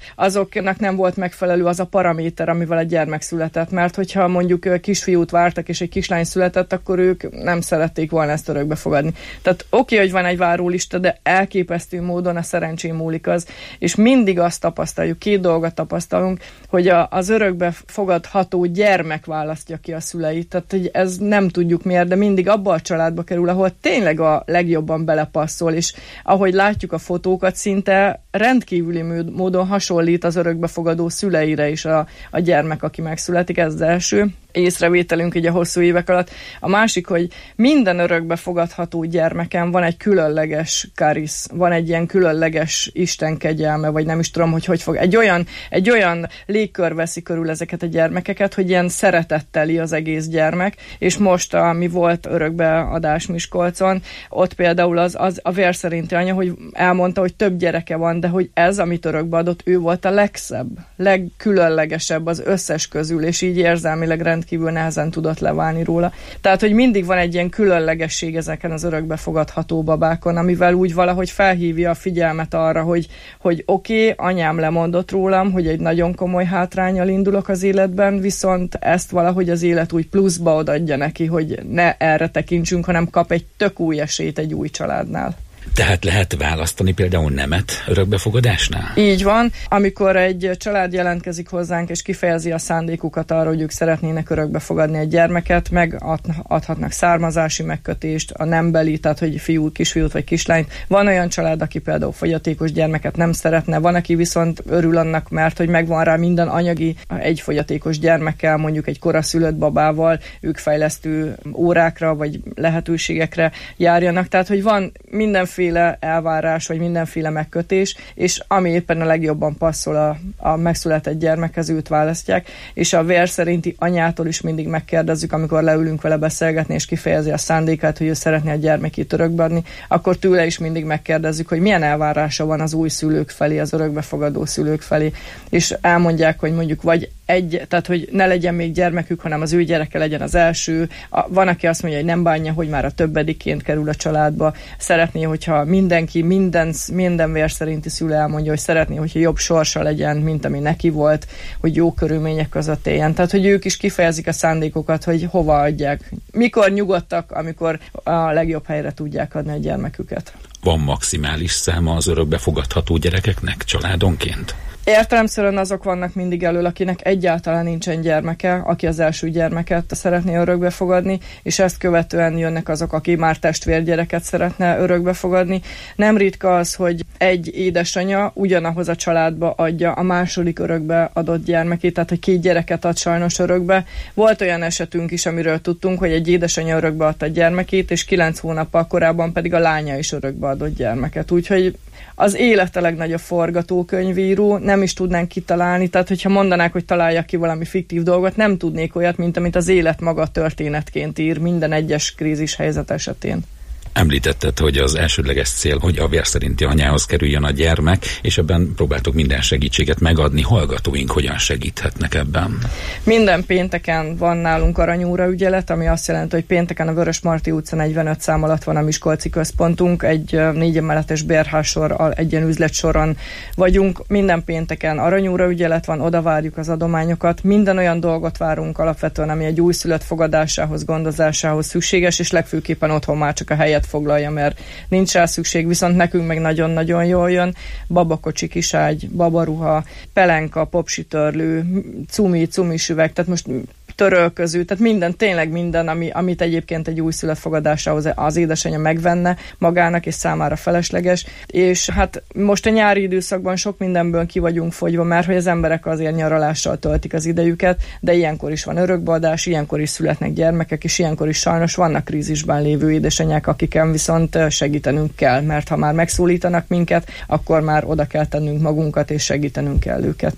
azoknak nem volt megfelelő az a paraméter, amivel a gyermek született, mert hogyha mondjuk kisfiút vártak, és egy kislány született, akkor ők nem szerették volna ezt örökbe fogadni. Tehát oké, hogy van egy várólista, de elképesztő módon a szerencsém múlik az, és mindig azt tapasztaljuk, 2 dolgot tapasztalunk, hogy az örökbe fogadható gyermek választja ki a szüleit. Tehát, hogy ez nem tudjuk miért, de mindig abba a családba kerül, ahol tényleg a legjobban belepasszol, és ahogy látjuk a fotókat, szinte rendkívüli módon hasonlít az örökbefogadó szüleire is a gyermek, aki megszületik. Ez az első észrevételünk így a hosszú évek alatt. A másik, hogy minden örökbe fogadható gyermeken van egy különleges karisz, van egy ilyen különleges Isten kegyelme, vagy nem is tudom, hogy fog. Egy olyan légkör veszi körül ezeket a gyermekeket, hogy ilyen szeretetteli az egész gyermek, és most, ami volt örökbeadás Miskolcon, ott például az a vér szerinti anya, hogy elmondta, hogy több gyereke van, de hogy ez, amit örökbeadott, ő volt a legszebb, legkülönlegesebb az összes közül, és így érzelmileg rendkívül nehezen tudott leválni róla. Tehát, hogy mindig van egy ilyen különlegesség ezeken az örökbefogadható babákon, amivel úgy valahogy felhívja a figyelmet arra, hogy oké, anyám lemondott rólam, hogy egy nagyon komoly hátránnyal indulok az életben, viszont ezt valahogy az élet úgy pluszba odaadja neki, hogy ne erre tekintsünk, hanem kap egy tök új esélyt egy új családnál. Tehát lehet választani például nemet örökbefogadásnál? Így van. Amikor egy család jelentkezik hozzánk, és kifejezi a szándékukat arra, hogy ők szeretnének örökbefogadni egy gyermeket, megadhatnak származási megkötést, a nembeli, tehát hogy kisfiút vagy kislányt. Van olyan család, aki például fogyatékos gyermeket nem szeretne, van, aki viszont örül annak, mert hogy megvan rá minden anyagi, egy fogyatékos gyermekkel, mondjuk egy koraszülött babával, ők fejlesztő órákra vagy lehetőségekre járjanak. Tehát, hogy van mindenféle elvárás, vagy mindenféle megkötés, és ami éppen a legjobban passzol a megszületett gyermekhez, őt választják, és a vér szerinti anyától is mindig megkérdezzük, amikor leülünk vele beszélgetni, és kifejezi a szándékát, hogy ő szeretné a gyermekét örökbeadni, akkor tőle is mindig megkérdezzük, hogy milyen elvárása van az új szülők felé, az örökbefogadó szülők felé, és elmondják, hogy mondjuk vagy tehát hogy ne legyen még gyermekük, hanem az ő gyereke legyen az első. Van, aki azt mondja, hogy nem bánja, hogy már a többediként kerül a családba. Szeretné, hogyha mindenki, minden vér szerinti szülő elmondja, hogy szeretné, hogyha jobb sorsa legyen, mint ami neki volt, hogy jó körülmények között éljen. Tehát, hogy ők is kifejezik a szándékokat, hogy hova adják. Mikor nyugodtak, amikor a legjobb helyre tudják adni a gyermeküket. Van maximális száma az örökbefogadható gyerekeknek családonként? Értelemszerűen azok vannak mindig elől, akinek egyáltalán nincsen gyermeke, aki az első gyermeket szeretné örökbefogadni, és ezt követően jönnek azok, aki már testvérgyereket szeretne örökbefogadni. Nem ritka az, hogy egy édesanya ugyanahoz a családba adja a második örökbe adott gyermekét, tehát hogy 2 gyereket ad sajnos örökbe. Volt olyan esetünk is, amiről tudtunk, hogy egy édesanya örökbe adta a gyermekét, és 9 hónappal korábban pedig a lánya is örökbe adott gyermeket. Úgyhogy az élet a legnagyobb forgatókönyvíró, nem is tudnánk kitalálni, tehát hogyha mondanák, hogy találjak ki valami fiktív dolgot, nem tudnék olyat, mint amit az élet maga történetként ír minden egyes krízis helyzet esetén. Említetted, hogy az elsődleges cél, hogy a vér szerinti anyához kerüljön a gyermek, és ebben próbáltok minden segítséget megadni. Hallgatóink hogyan segíthetnek ebben? Minden pénteken van nálunk aranyóra ügyelet, ami azt jelenti, hogy pénteken a Vörösmarty utca 45 szám alatt van a Miskolci központunk, egy 4 emeletes bérházsorral, egy ilyen üzletsoron vagyunk. Minden pénteken aranyóra ügyelet van, oda várjuk az adományokat. Minden olyan dolgot várunk alapvetően, ami egy újszülött fogadásához, gondozásához szükséges, és legfőképpen otthon már csak a helyet foglalja, mert nincs rá szükség, viszont nekünk meg nagyon-nagyon jól jön. Babakocsi, kiságy, babaruha, pelenka, popsitörlő, cumis üveg, tehát most törölköző, tehát minden, tényleg minden, amit egyébként egy újszülött fogadásához az édesanyja megvenne magának, és számára felesleges. És hát most a nyári időszakban sok mindenből ki vagyunk fogyva, mert hogy az emberek azért nyaralással töltik az idejüket, de ilyenkor is van örökbeadás, ilyenkor is születnek gyermekek, és ilyenkor is sajnos vannak krízisben lévő édesanyák, akiken viszont segítenünk kell, mert ha már megszólítanak minket, akkor már oda kell tennünk magunkat, és segítenünk kell őket.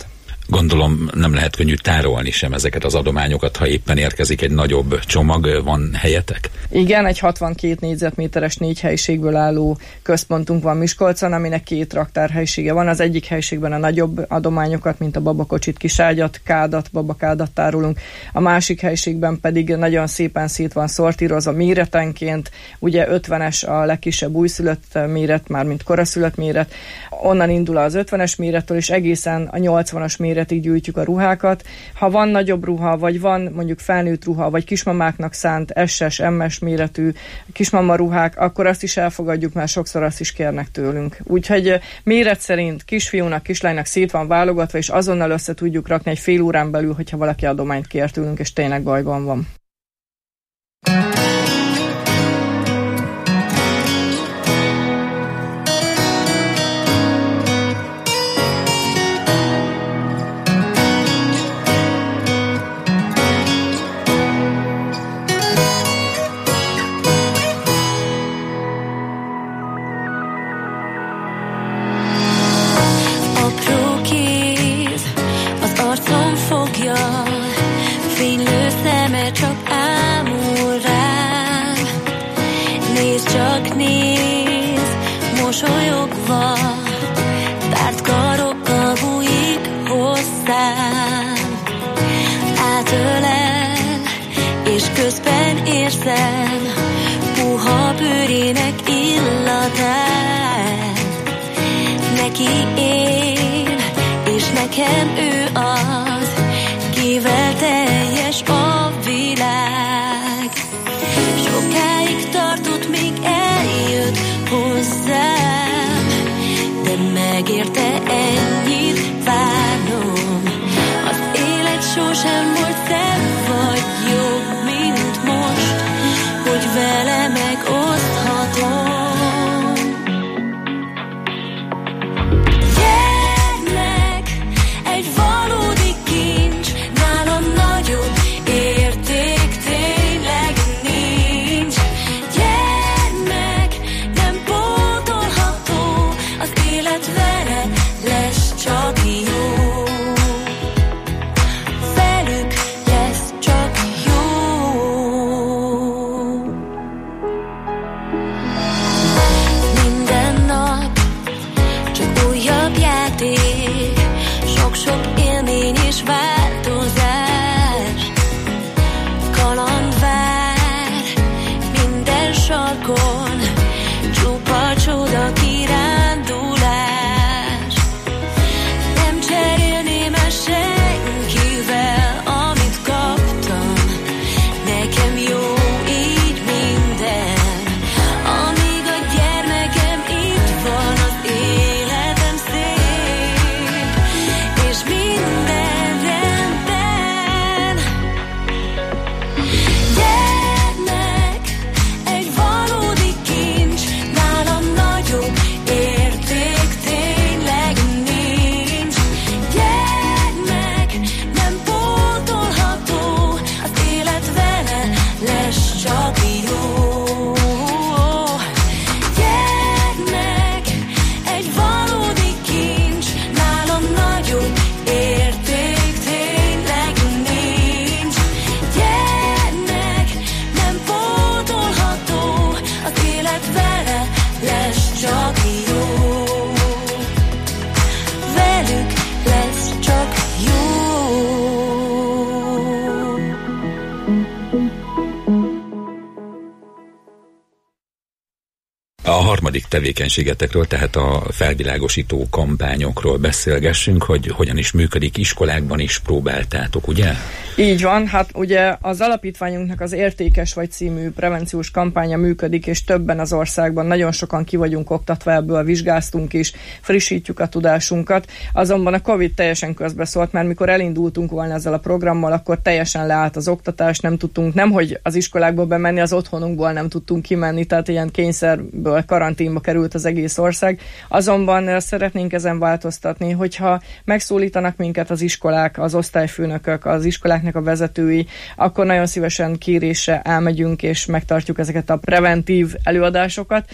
Gondolom nem lehet könnyű tárolni sem ezeket az adományokat, ha éppen érkezik egy nagyobb csomag, van helyetek? Igen, egy 62 négyzetméteres 4 helyiségből álló központunk van Miskolcon, aminek 2 raktárhelyisége van. Az egyik helyiségben a nagyobb adományokat, mint a babakocsit, kiságyat, kádat, babakádat tárolunk. A másik helyiségben pedig nagyon szépen szét van szortírozva méretenként. Ugye 50-es a legkisebb újszülött méret, mármint koraszülött méret. Onnan indul az 50-es mérettől, és egészen a 80-as méretig gyűjtjük a ruhákat. Ha van nagyobb ruha, vagy van mondjuk felnőtt ruha, vagy kismamáknak szánt SS, MS méretű kismama ruhák, akkor azt is elfogadjuk, mert sokszor azt is kérnek tőlünk. Úgyhogy méret szerint kisfiúnak, kislánynak szét van válogatva, és azonnal össze tudjuk rakni egy fél órán belül, hogyha valaki adományt kér tőlünk, és tényleg bajban van. Csak ámul rám. Nézd, csak nézd, mosolyogva, tárt karokkal bújik hozzám. Átölel, és közben érzem puha bőrének illatát. Neki én, és nekem ő az, kivel teljes a világ. Sokáig tartott, míg eljött hozzám, de megérte ennyit várnom. Az élet sosem volt szebb vagy jobb, mint most, hogy vele megoszthatom. Gyermek, egy valódi kincs, nálam nagyobb érték tényleg nincs. Gyermek, nem pótolható, az élet vele lesz csak jó. Velük lesz csak jó. Minden nap csak újabb játék, sok-sok élmény és változás. Kaland vár minden sarkon, csupa csoda kirándulás. Nem cserélném el senkivel, amit kaptam. Nekem jó így minden. Amíg a gyermekem itt van, az életem szép, és minden rendben. Gyermek, egy valódi kincs, nálam nagyobb érték tényleg nincs. Gyermek, nem pótolható, az élet vele lesz csak jó. Gyermek, egy valódi kincs, nálam nagyobb érték tényleg nincs. Gyermek, nem pótolható, az élet vele lesz csak jó. Velük lesz csak jó. A harmadik tevékenységetekről, tehát a felvilágosító kampányokról beszélgessünk, hogy hogyan is működik, iskolákban is próbáltátok, ugye? Így van, hát ugye az alapítványunknak az Értékes vagy című prevenciós kampánya működik, és többen az országban, nagyon sokan ki vagyunk oktatva ebből, vizsgáztunk is, frissítjük a tudásunkat, azonban a Covid teljesen közbeszólt, mert mikor elindultunk volna ezzel a programmal, akkor teljesen leállt az oktatás, nem tudtunk, nemhogy az iskolákba bemenni, az otthonunkból nem tudtunk kimenni, tehát ilyen kényszerből karanténba került az egész ország. Azonban szeretnénk ezen változtatni, hogyha megszólítanak minket az iskolák, az osztályfőnökök, az iskoláknak a vezetői, akkor nagyon szívesen kérésre elmegyünk és megtartjuk ezeket a preventív előadásokat.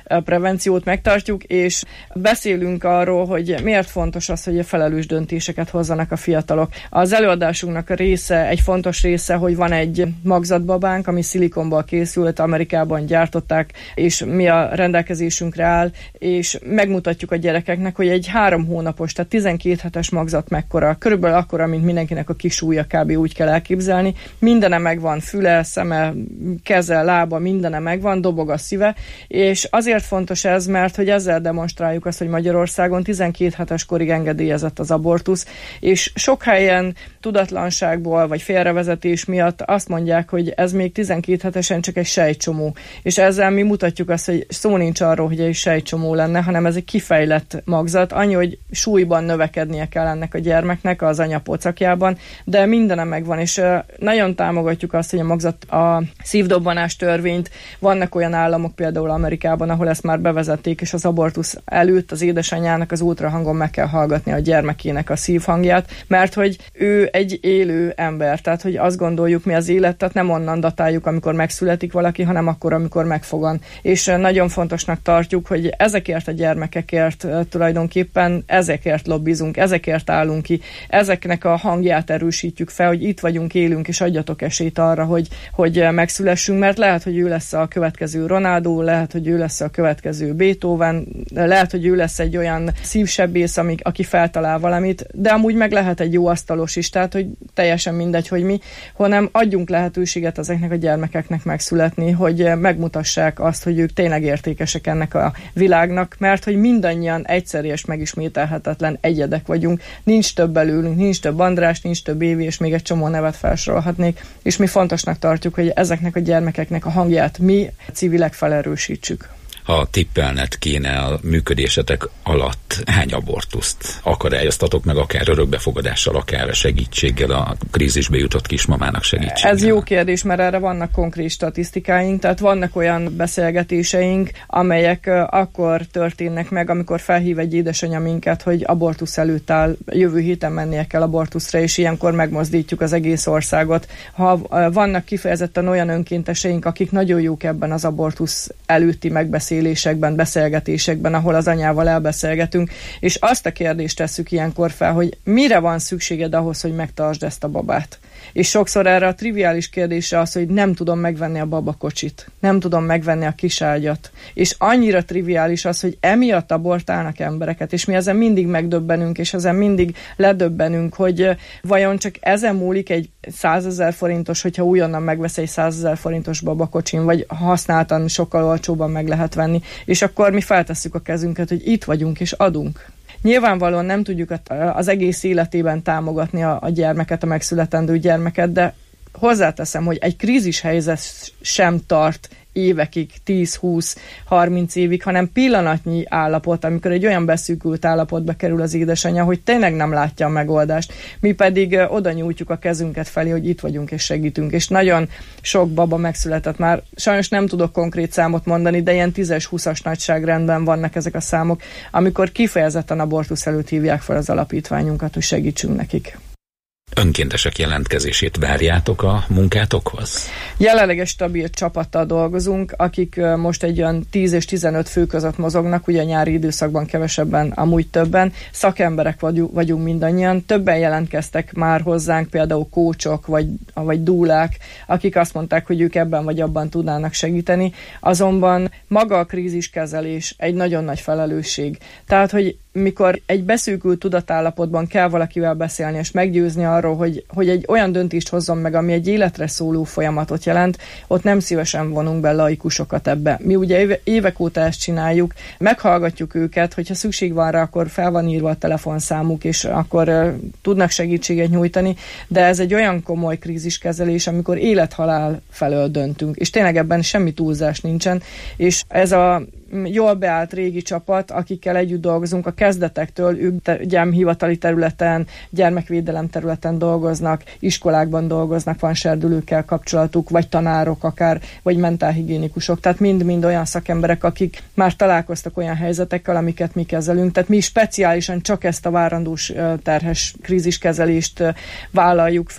prevenciót megtartjuk, és beszélünk arról, hogy miért fontos az, hogy felelős döntéseket hozzanak a fiatalok. Az előadásunknak a része, egy fontos része, hogy van egy magzatbabánk, ami szilikonból készült, Amerikában gyártották, és mi a rendelkezésünkre áll, és megmutatjuk a gyerekeknek, hogy egy 3 hónapos, tehát 12 hetes magzat mekkora, körülbelül akkora, mint mindenkinek a kis ujja, kb. Úgy kell elképzelni. Mindene megvan, füle, szeme, keze, lába, mindene megvan, dobog a szíve, és azért fontos ez, mert hogy ezzel demonstráljuk azt, hogy Magyarországon 12 hetes korig engedélyezett az abortusz, és sok helyen tudatlanságból vagy félrevezetés miatt azt mondják, hogy ez még 12 hetesen csak egy sejtcsomó. És ezzel mi mutatjuk azt, hogy szó nincs arról, hogy egy sejtcsomó lenne, hanem ez egy kifejlett magzat, annyi, hogy súlyban növekednie kell ennek a gyermeknek az anya pocakjában, de mindene megvan, és nagyon támogatjuk azt, hogy a szívdobbanás törvényt, vannak olyan államok, például Amerikában, ahol ezt már bevezették, és az abortusz előtt az édesanyjának az ultrahangon meg kell hallgatni a gyermekének a szívhangját, mert hogy ő egy élő ember, tehát hogy azt gondoljuk mi az élet, tehát nem onnan datáljuk, amikor megszületik valaki, hanem akkor, amikor megfogan. És nagyon fontosnak tartjuk, hogy ezekért a gyermekekért tulajdonképpen ezekért lobbizunk, ezekért állunk ki, ezeknek a hangját erősítjük fel, hogy itt vagyunk, élünk, és adjatok esélyt arra, hogy megszülessünk, mert lehet, hogy ő lesz a következő Ronaldo, lehet, hogy ő lesz a következő Beethoven, lehet, hogy ő lesz egy olyan szívsebész, aki feltalál valamit, de amúgy meg lehet egy jó asztalos is, tehát hogy teljesen mindegy, hogy mi, hanem adjunk lehetőséget ezeknek a gyermekeknek megszületni, hogy megmutassák azt, hogy ők tényleg értékesek ennek a világnak, mert hogy mindannyian egyszerű és megismételhetetlen egyedek vagyunk, nincs több belőlünk, nincs több András, nincs több Évi, és még egy csomó nevet felsorolhatnék, és mi fontosnak tartjuk, hogy ezeknek a gyermekeknek a hangját mi civilek felerősítsük. Ha tippelned kéne a működésetek alatt, hány abortuszt akadályoztatok meg, akár örökbefogadással, akár segítséggel, a krízisbe jutott kismamának segítséggel? Ez jó kérdés, mert erre vannak konkrét statisztikáink, tehát vannak olyan beszélgetéseink, amelyek akkor történnek meg, amikor felhív egy édesanyja minket, hogy abortusz előtt áll, jövő héten mennie kell abortuszra, és ilyenkor megmozdítjuk az egész országot. Ha vannak kifejezetten olyan önkénteseink, akik nagyon jók ebben az abortusz előtti beszélgetésekben, ahol az anyával elbeszélgetünk, és azt a kérdést tesszük ilyenkor fel, hogy mire van szükséged ahhoz, hogy megtartsd ezt a babát. És sokszor erre a triviális kérdésre az, hogy nem tudom megvenni a babakocsit, nem tudom megvenni a kiságyat. És annyira triviális az, hogy emiatt abortálnak embereket, és mi ezen mindig megdöbbenünk, és ezen mindig ledöbbenünk, hogy vajon csak ezen múlik egy 100 000 forintos, hogyha újonnan megvesz egy 100 000 forintos babakocsin, vagy használtan sokkal olcsóban meg lehet venni, és akkor mi feltesszük a kezünket, hogy itt vagyunk és adunk. Nyilvánvalóan nem tudjuk az egész életében támogatni a gyermeket, a megszületendő gyermeket, de hozzáteszem, hogy egy krízis helyzet sem tart évekig, 10-20-30 évig, hanem pillanatnyi állapot, amikor egy olyan beszűkült állapotba kerül az édesanyja, hogy tényleg nem látja a megoldást. Mi pedig oda nyújtjuk a kezünket felé, hogy itt vagyunk és segítünk. És nagyon sok baba megszületett már. Sajnos nem tudok konkrét számot mondani, de ilyen 10-20-as nagyságrendben vannak ezek a számok, amikor kifejezetten abortusz előtt hívják fel az alapítványunkat, hogy segítsünk nekik. Önkéntesek jelentkezését várjátok a munkátokhoz? Jelenleg egy stabil csapattal dolgozunk, akik most egy olyan 10 és 15 fő között mozognak, ugye a nyári időszakban kevesebben, amúgy többen. Szakemberek vagyunk mindannyian, többen jelentkeztek már hozzánk, például kócsok vagy dúlák, akik azt mondták, hogy ők ebben vagy abban tudnának segíteni, azonban maga a kríziskezelés egy nagyon nagy felelősség. Tehát, hogy mikor egy beszűkült tudatállapotban kell valakivel beszélni, és meggyőzni arról, hogy egy olyan döntést hozzon meg, ami egy életre szóló folyamatot jelent, ott nem szívesen vonunk be laikusokat ebbe. Mi ugye évek óta ezt csináljuk, meghallgatjuk őket, hogyha szükség van rá, akkor fel van írva a telefonszámuk, és akkor tudnak segítséget nyújtani, de ez egy olyan komoly kríziskezelés, amikor élet-halál felől döntünk, és tényleg ebben semmi túlzás nincsen, és ez a jól beállt régi csapat, akikkel együtt dolgozunk a kezdetektől, ők gyámhivatali területen, gyermekvédelem területen dolgoznak, iskolákban dolgoznak, van serdülőkkel kapcsolatuk, vagy tanárok akár, vagy mentálhigiénikusok, tehát mind-mind olyan szakemberek, akik már találkoztak olyan helyzetekkel, amiket mi kezelünk, tehát mi speciálisan csak ezt a várandós terhes kríziskezelést vállaljuk fel,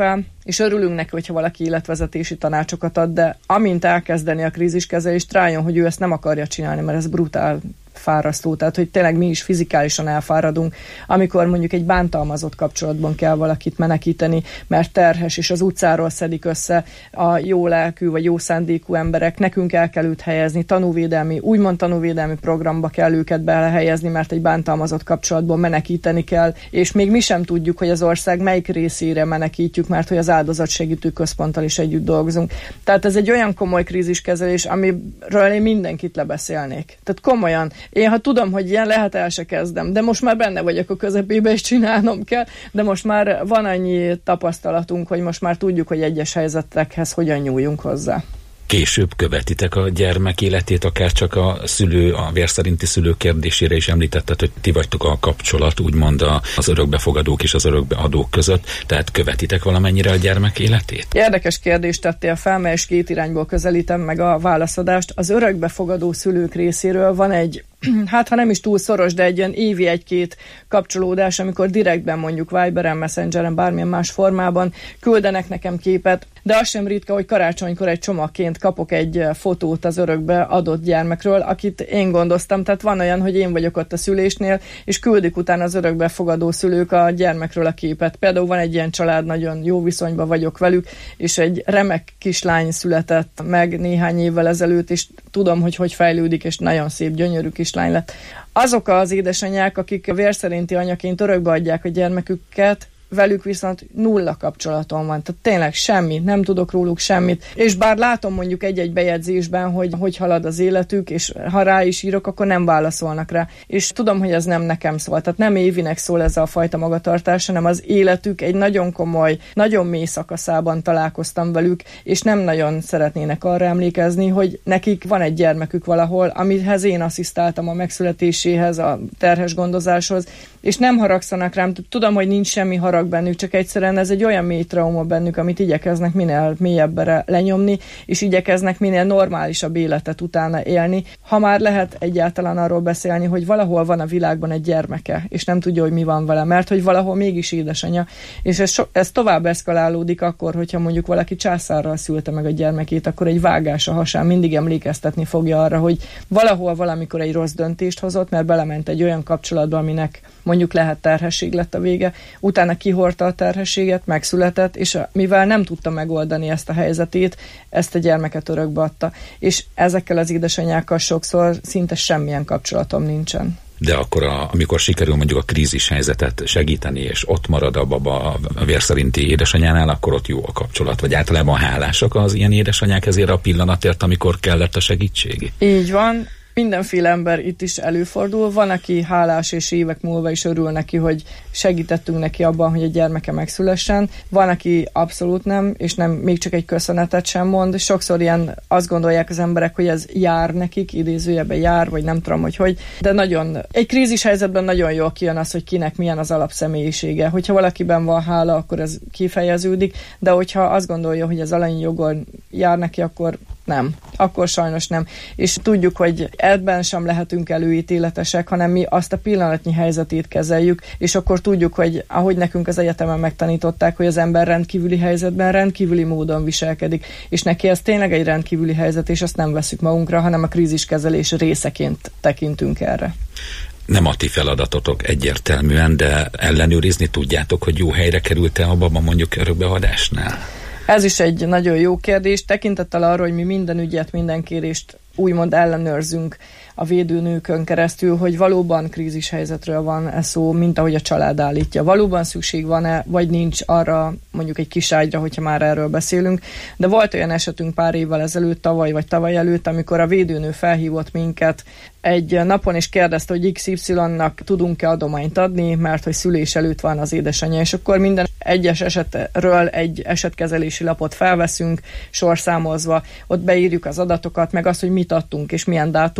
és örülünk neki, hogyha valaki életvezetési tanácsokat ad, de amint elkezdeni a kríziskezelést, rájön, hogy ő ezt nem akarja csinálni, mert ez brutál fárasztó, tehát hogy tényleg mi is fizikálisan elfáradunk, amikor mondjuk egy bántalmazott kapcsolatban kell valakit menekíteni, mert terhes, és az utcáról szedik össze a jó lelkű vagy jó szándékú emberek, nekünk el kell őt helyezni, úgymond tanúvédelmi programba kell őket belehelyezni, mert egy bántalmazott kapcsolatban menekíteni kell, és még mi sem tudjuk, hogy az ország melyik részére menekítjük, mert hogy az áldozatsegítő központtal is együtt dolgozunk. Tehát ez egy olyan komoly kríziskezelés, amiről én mindenkit lebeszélnék. Tehát komolyan. Én ha tudom, hogy ilyen lehet, el se kezdem, de most már benne vagyok a közepébe, és csinálnom kell, de most már van annyi tapasztalatunk, hogy most már tudjuk, hogy egyes helyzetekhez hogyan nyúljunk hozzá. Később követitek a gyermek életét, akár csak a vérszerinti szülő kérdésére is említetted, hogy ti vagytok a kapcsolat, úgymond az örökbefogadók és az örökbeadók között, tehát követitek valamennyire a gyermek életét? Érdekes kérdést tettél fel, mert két irányból közelítem meg a válaszadást. Az örökbefogadó szülők részéről van egy, hát ha nem is túl szoros, de egy ilyen évi egy-két kapcsolódás, amikor direktben mondjuk Viberen, Messengeren, bármilyen más formában küldenek nekem képet, de az sem ritka, hogy karácsonykor egy csomagként kapok egy fotót az örökbe adott gyermekről, akit én gondoztam, tehát van olyan, hogy én vagyok ott a szülésnél, és küldik utána az örökbefogadó szülők a gyermekről a képet. Például van egy ilyen család, nagyon jó viszonyban vagyok velük, és egy remek kislány született meg néhány évvel ezelőtt, és tudom, hogy fejlődik, és nagyon szép, gyönyörű kislány lett. Azok az édesanyák, akik vérszerinti anyaként örökbe adják a gyermeküket, velük viszont nulla kapcsolatom van. Tehát tényleg semmi, nem tudok róluk semmit. És bár látom mondjuk egy-egy bejegyzésben, hogy halad az életük, és ha rá is írok, akkor nem válaszolnak rá. És tudom, hogy ez nem nekem szól. Tehát nem Évinek szól ez a fajta magatartás, hanem az életük egy nagyon komoly, nagyon mély szakaszában találkoztam velük, és nem nagyon szeretnének arra emlékezni, hogy nekik van egy gyermekük valahol, amihez én asszisztáltam a megszületéséhez, a terhes gondozáshoz, és nem haragszanak rám. Tudom, hogy nincs semmi harag bennük, csak egyszerűen ez egy olyan mély trauma bennük, amit igyekeznek minél mélyebbre lenyomni, és igyekeznek minél normálisabb életet utána élni. Ha már lehet egyáltalán arról beszélni, hogy valahol van a világban egy gyermeke, és nem tudja, hogy mi van vele, mert hogy valahol mégis édesanyja, és ez tovább eszkalálódik akkor, hogyha mondjuk valaki császárral szülte meg a gyermekét, akkor egy vágás a hasán mindig emlékeztetni fogja arra, hogy valahol valamikor egy rossz döntést hozott, mert belement egy olyan kapcsolatba, aminek mondjuk lehet terhesség lett a vége, utána kihordta a terhességet, megszületett, és mivel nem tudta megoldani ezt a helyzetét, ezt a gyermeket örökbe adta. És ezekkel az édesanyákkal sokszor szinte semmilyen kapcsolatom nincsen. De akkor, amikor sikerül mondjuk a krízis helyzetet segíteni, és ott marad a baba a vérszerinti édesanyánál, akkor ott jó a kapcsolat, vagy általában hálásak az ilyen édesanyák ezért a pillanatért, amikor kellett a segítség? Így van. Mindenféle ember itt is előfordul. Van, aki hálás, és évek múlva is örül neki, hogy segítettünk neki abban, hogy a gyermeke megszülessen. Van, aki abszolút nem, és nem, még csak egy köszönetet sem mond. Sokszor ilyen azt gondolják az emberek, hogy ez jár nekik, idézőjelben jár, vagy nem tudom, hogy. De nagyon, egy krízis helyzetben nagyon jól kijön az, hogy kinek milyen az alapszemélyisége. Hogyha valakiben van hála, akkor ez kifejeződik, de hogyha azt gondolja, hogy az alanyi jogon jár neki, akkor nem. Akkor sajnos nem. És tudjuk, hogy ebben sem lehetünk előítéletesek, hanem mi azt a pillanatnyi helyzetét kezeljük, és akkor tudjuk, hogy ahogy nekünk az egyetemen megtanították, hogy az ember rendkívüli helyzetben rendkívüli módon viselkedik, és neki ez tényleg egy rendkívüli helyzet, és azt nem veszük magunkra, hanem a kríziskezelés részeként tekintünk erre. Nem a ti feladatotok egyértelműen, de ellenőrizni tudjátok, hogy jó helyre került-e a baba mondjuk örökbeadásnál? Ez is egy nagyon jó kérdés, tekintettel arra, hogy mi minden ügyet, minden kérést úgymond ellenőrzünk a védőnőkön keresztül, hogy valóban krízishelyzetről van ez szó, mint ahogy a család állítja. Valóban szükség van-e, vagy nincs arra mondjuk egy kis ágyra, hogyha már erről beszélünk. De volt olyan esetünk pár évvel ezelőtt, tavaly előtt, amikor a védőnő felhívott minket egy napon, és kérdezte, hogy XY-nak tudunk-e adományt adni, mert hogy szülés előtt van az édesanyja, és akkor minden egyes esetről egy esetkezelési lapot felveszünk, sorszámozva, ott beírjuk az adatokat, meg azt, hogy mit adtunk, és milyen dátummal, és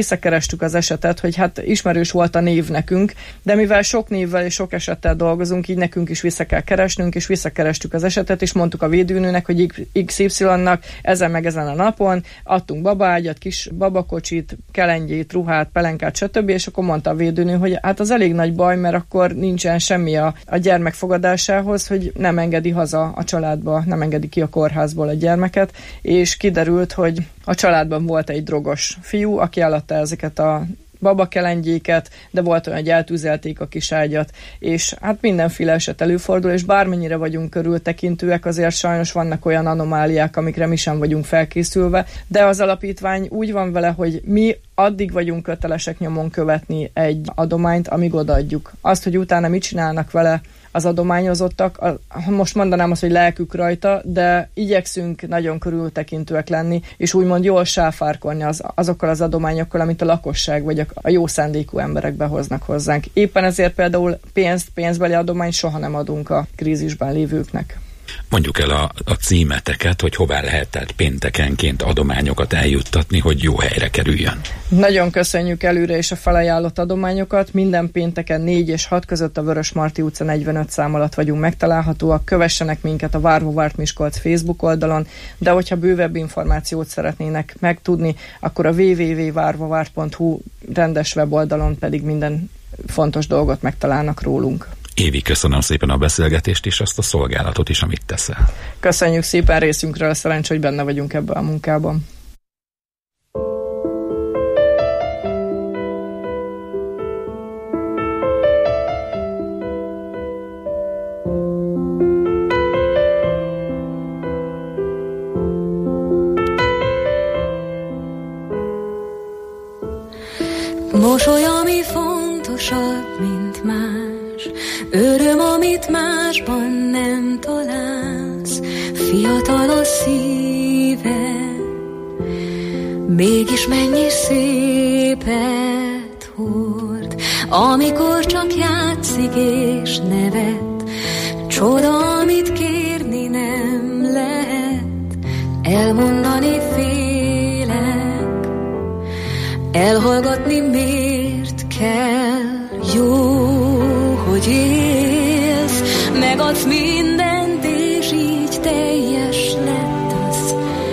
visszakerestük az esetet, hogy hát ismerős volt a név nekünk, de mivel sok névvel és sok esettel dolgozunk, így nekünk is vissza kell keresnünk, és visszakerestük az esetet, és mondtuk a védőnőnek, hogy XY-nak ezen meg ezen a napon adtunk babaágyat, kis babakocsit, kelengyét, ruhát, pelenkát, stb. És akkor mondta a védőnő, hogy hát az elég nagy baj, mert akkor nincsen semmi a gyermek fogadásához, hogy nem engedi haza a családba, nem engedi ki a kórházból a gyermeket, és kiderült, hogy a családban volt egy drogos fiú, aki eladta ezeket a babakelengyéket, de volt olyan, hogy eltűzelték a kis ágyat, és hát mindenféle eset előfordul, és bármennyire vagyunk körültekintőek, azért sajnos vannak olyan anomáliák, amikre mi sem vagyunk felkészülve, de az alapítvány úgy van vele, hogy mi addig vagyunk kötelesek nyomon követni egy adományt, amíg odaadjuk. Azt, hogy utána mit csinálnak vele az adományozottak, most mondanám azt, hogy lelkük rajta, de igyekszünk nagyon körültekintőek lenni, és úgymond jól sáfárkodni azokkal az adományokkal, amit a lakosság vagy a jó szándékú emberek behoznak hozzánk. Éppen ezért például pénzbeli adományt soha nem adunk a krízisben lévőknek. Mondjuk el a címeteket, hogy hová lehet tehát péntekenként adományokat eljuttatni, hogy jó helyre kerüljön. Nagyon köszönjük előre is a felajánlott adományokat. Minden pénteken 4 és 6 között a Vörösmarty utca 45 szám alatt vagyunk megtalálhatóak. Kövessenek minket a Várva Várt Miskolc Facebook oldalon, de hogyha bővebb információt szeretnének megtudni, akkor a www.varvavárt.hu rendes weboldalon pedig minden fontos dolgot megtalálnak rólunk. Évi, köszönöm szépen a beszélgetést és azt a szolgálatot is, amit teszel. Köszönjük szépen részünkről, szerencsé, hogy benne vagyunk ebben a munkában. Mosoly, ami fontosabb, mint más, öröm, amit másban nem találsz, fiatal a szíve, mégis mennyi szépet hord, amikor csak játszik és nevet, csoda, amit kérni nem lehet, elmondani félek, elhallgatni miért kell, jó, hogy élsz, megadsz mindent, és így teljes lett az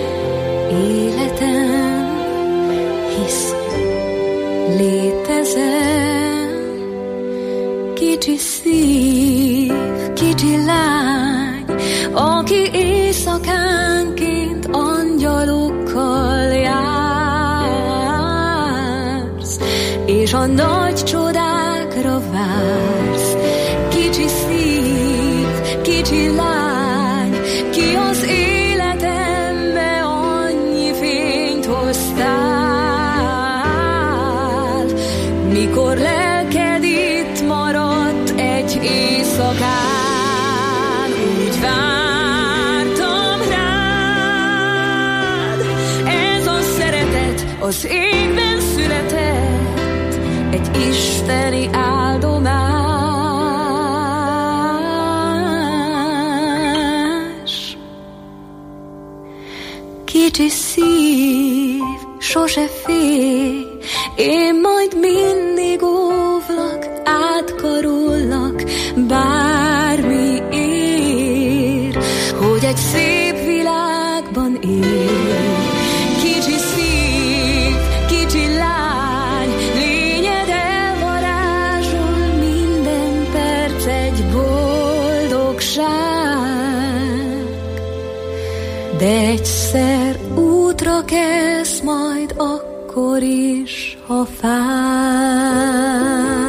életem, hisz létezem. Kicsi szív, kicsi lány, aki éjszakánként angyalokkal jársz, és a nagy csodákra vársz. Kicsi szív, kicsi lány, ki az életembe annyi fényt hoztál, mikor lelked itt maradt egy éjszakán, úgy vártam rád, ez a szeretet az égben született, egy isteni áldomás. Kicsi szív, sose félj, én majd mindig óvlak, átkarollak, bármi ér, hogy egy szép világban él. Kicsi szív, kicsi lány, lényed elvarázsol, minden perc egy boldogság, de egyszer útra kezd majd akkor is, ha fáj.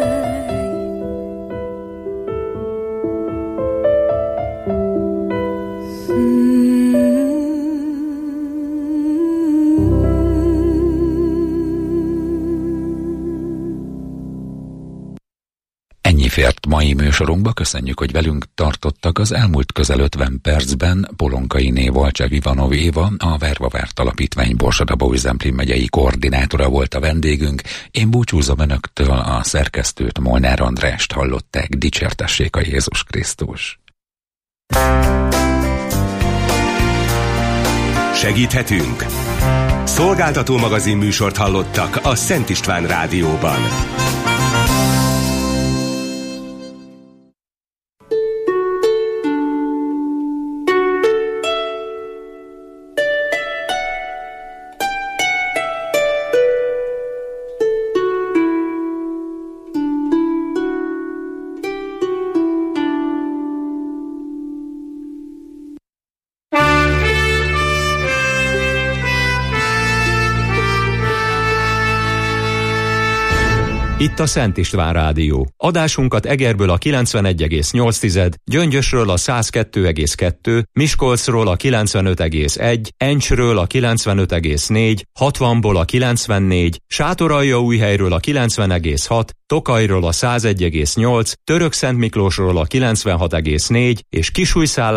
Ennyi fért mai műsorunkba, köszönjük, hogy velünk tartottak. Az elmúlt közel 50 percben Polonkainé Valcsev Ivanov Éva, a Várva Várt Alapítvány Borsod-Abaúj-Zemplén megyei koordinátora volt a vendégünk. Én búcsúzom önöktől, a szerkesztőt, Molnár Andrást hallották. Dicsértessék a Jézus Krisztus! Segíthetünk! Szolgáltató magazin műsort hallottak a Szent István Rádióban. Itt a Szent István Rádió. Adásunkat Egerből a 91,8, Gyöngyösről a 102,2, Miskolcról a 95,1, Encsről a 95,4, 60-ból a 94, Sátoraljaújhelyről a 90,6, Tokajról a 101,8, Törökszentmiklósról a 96,4 és Kisújszállásról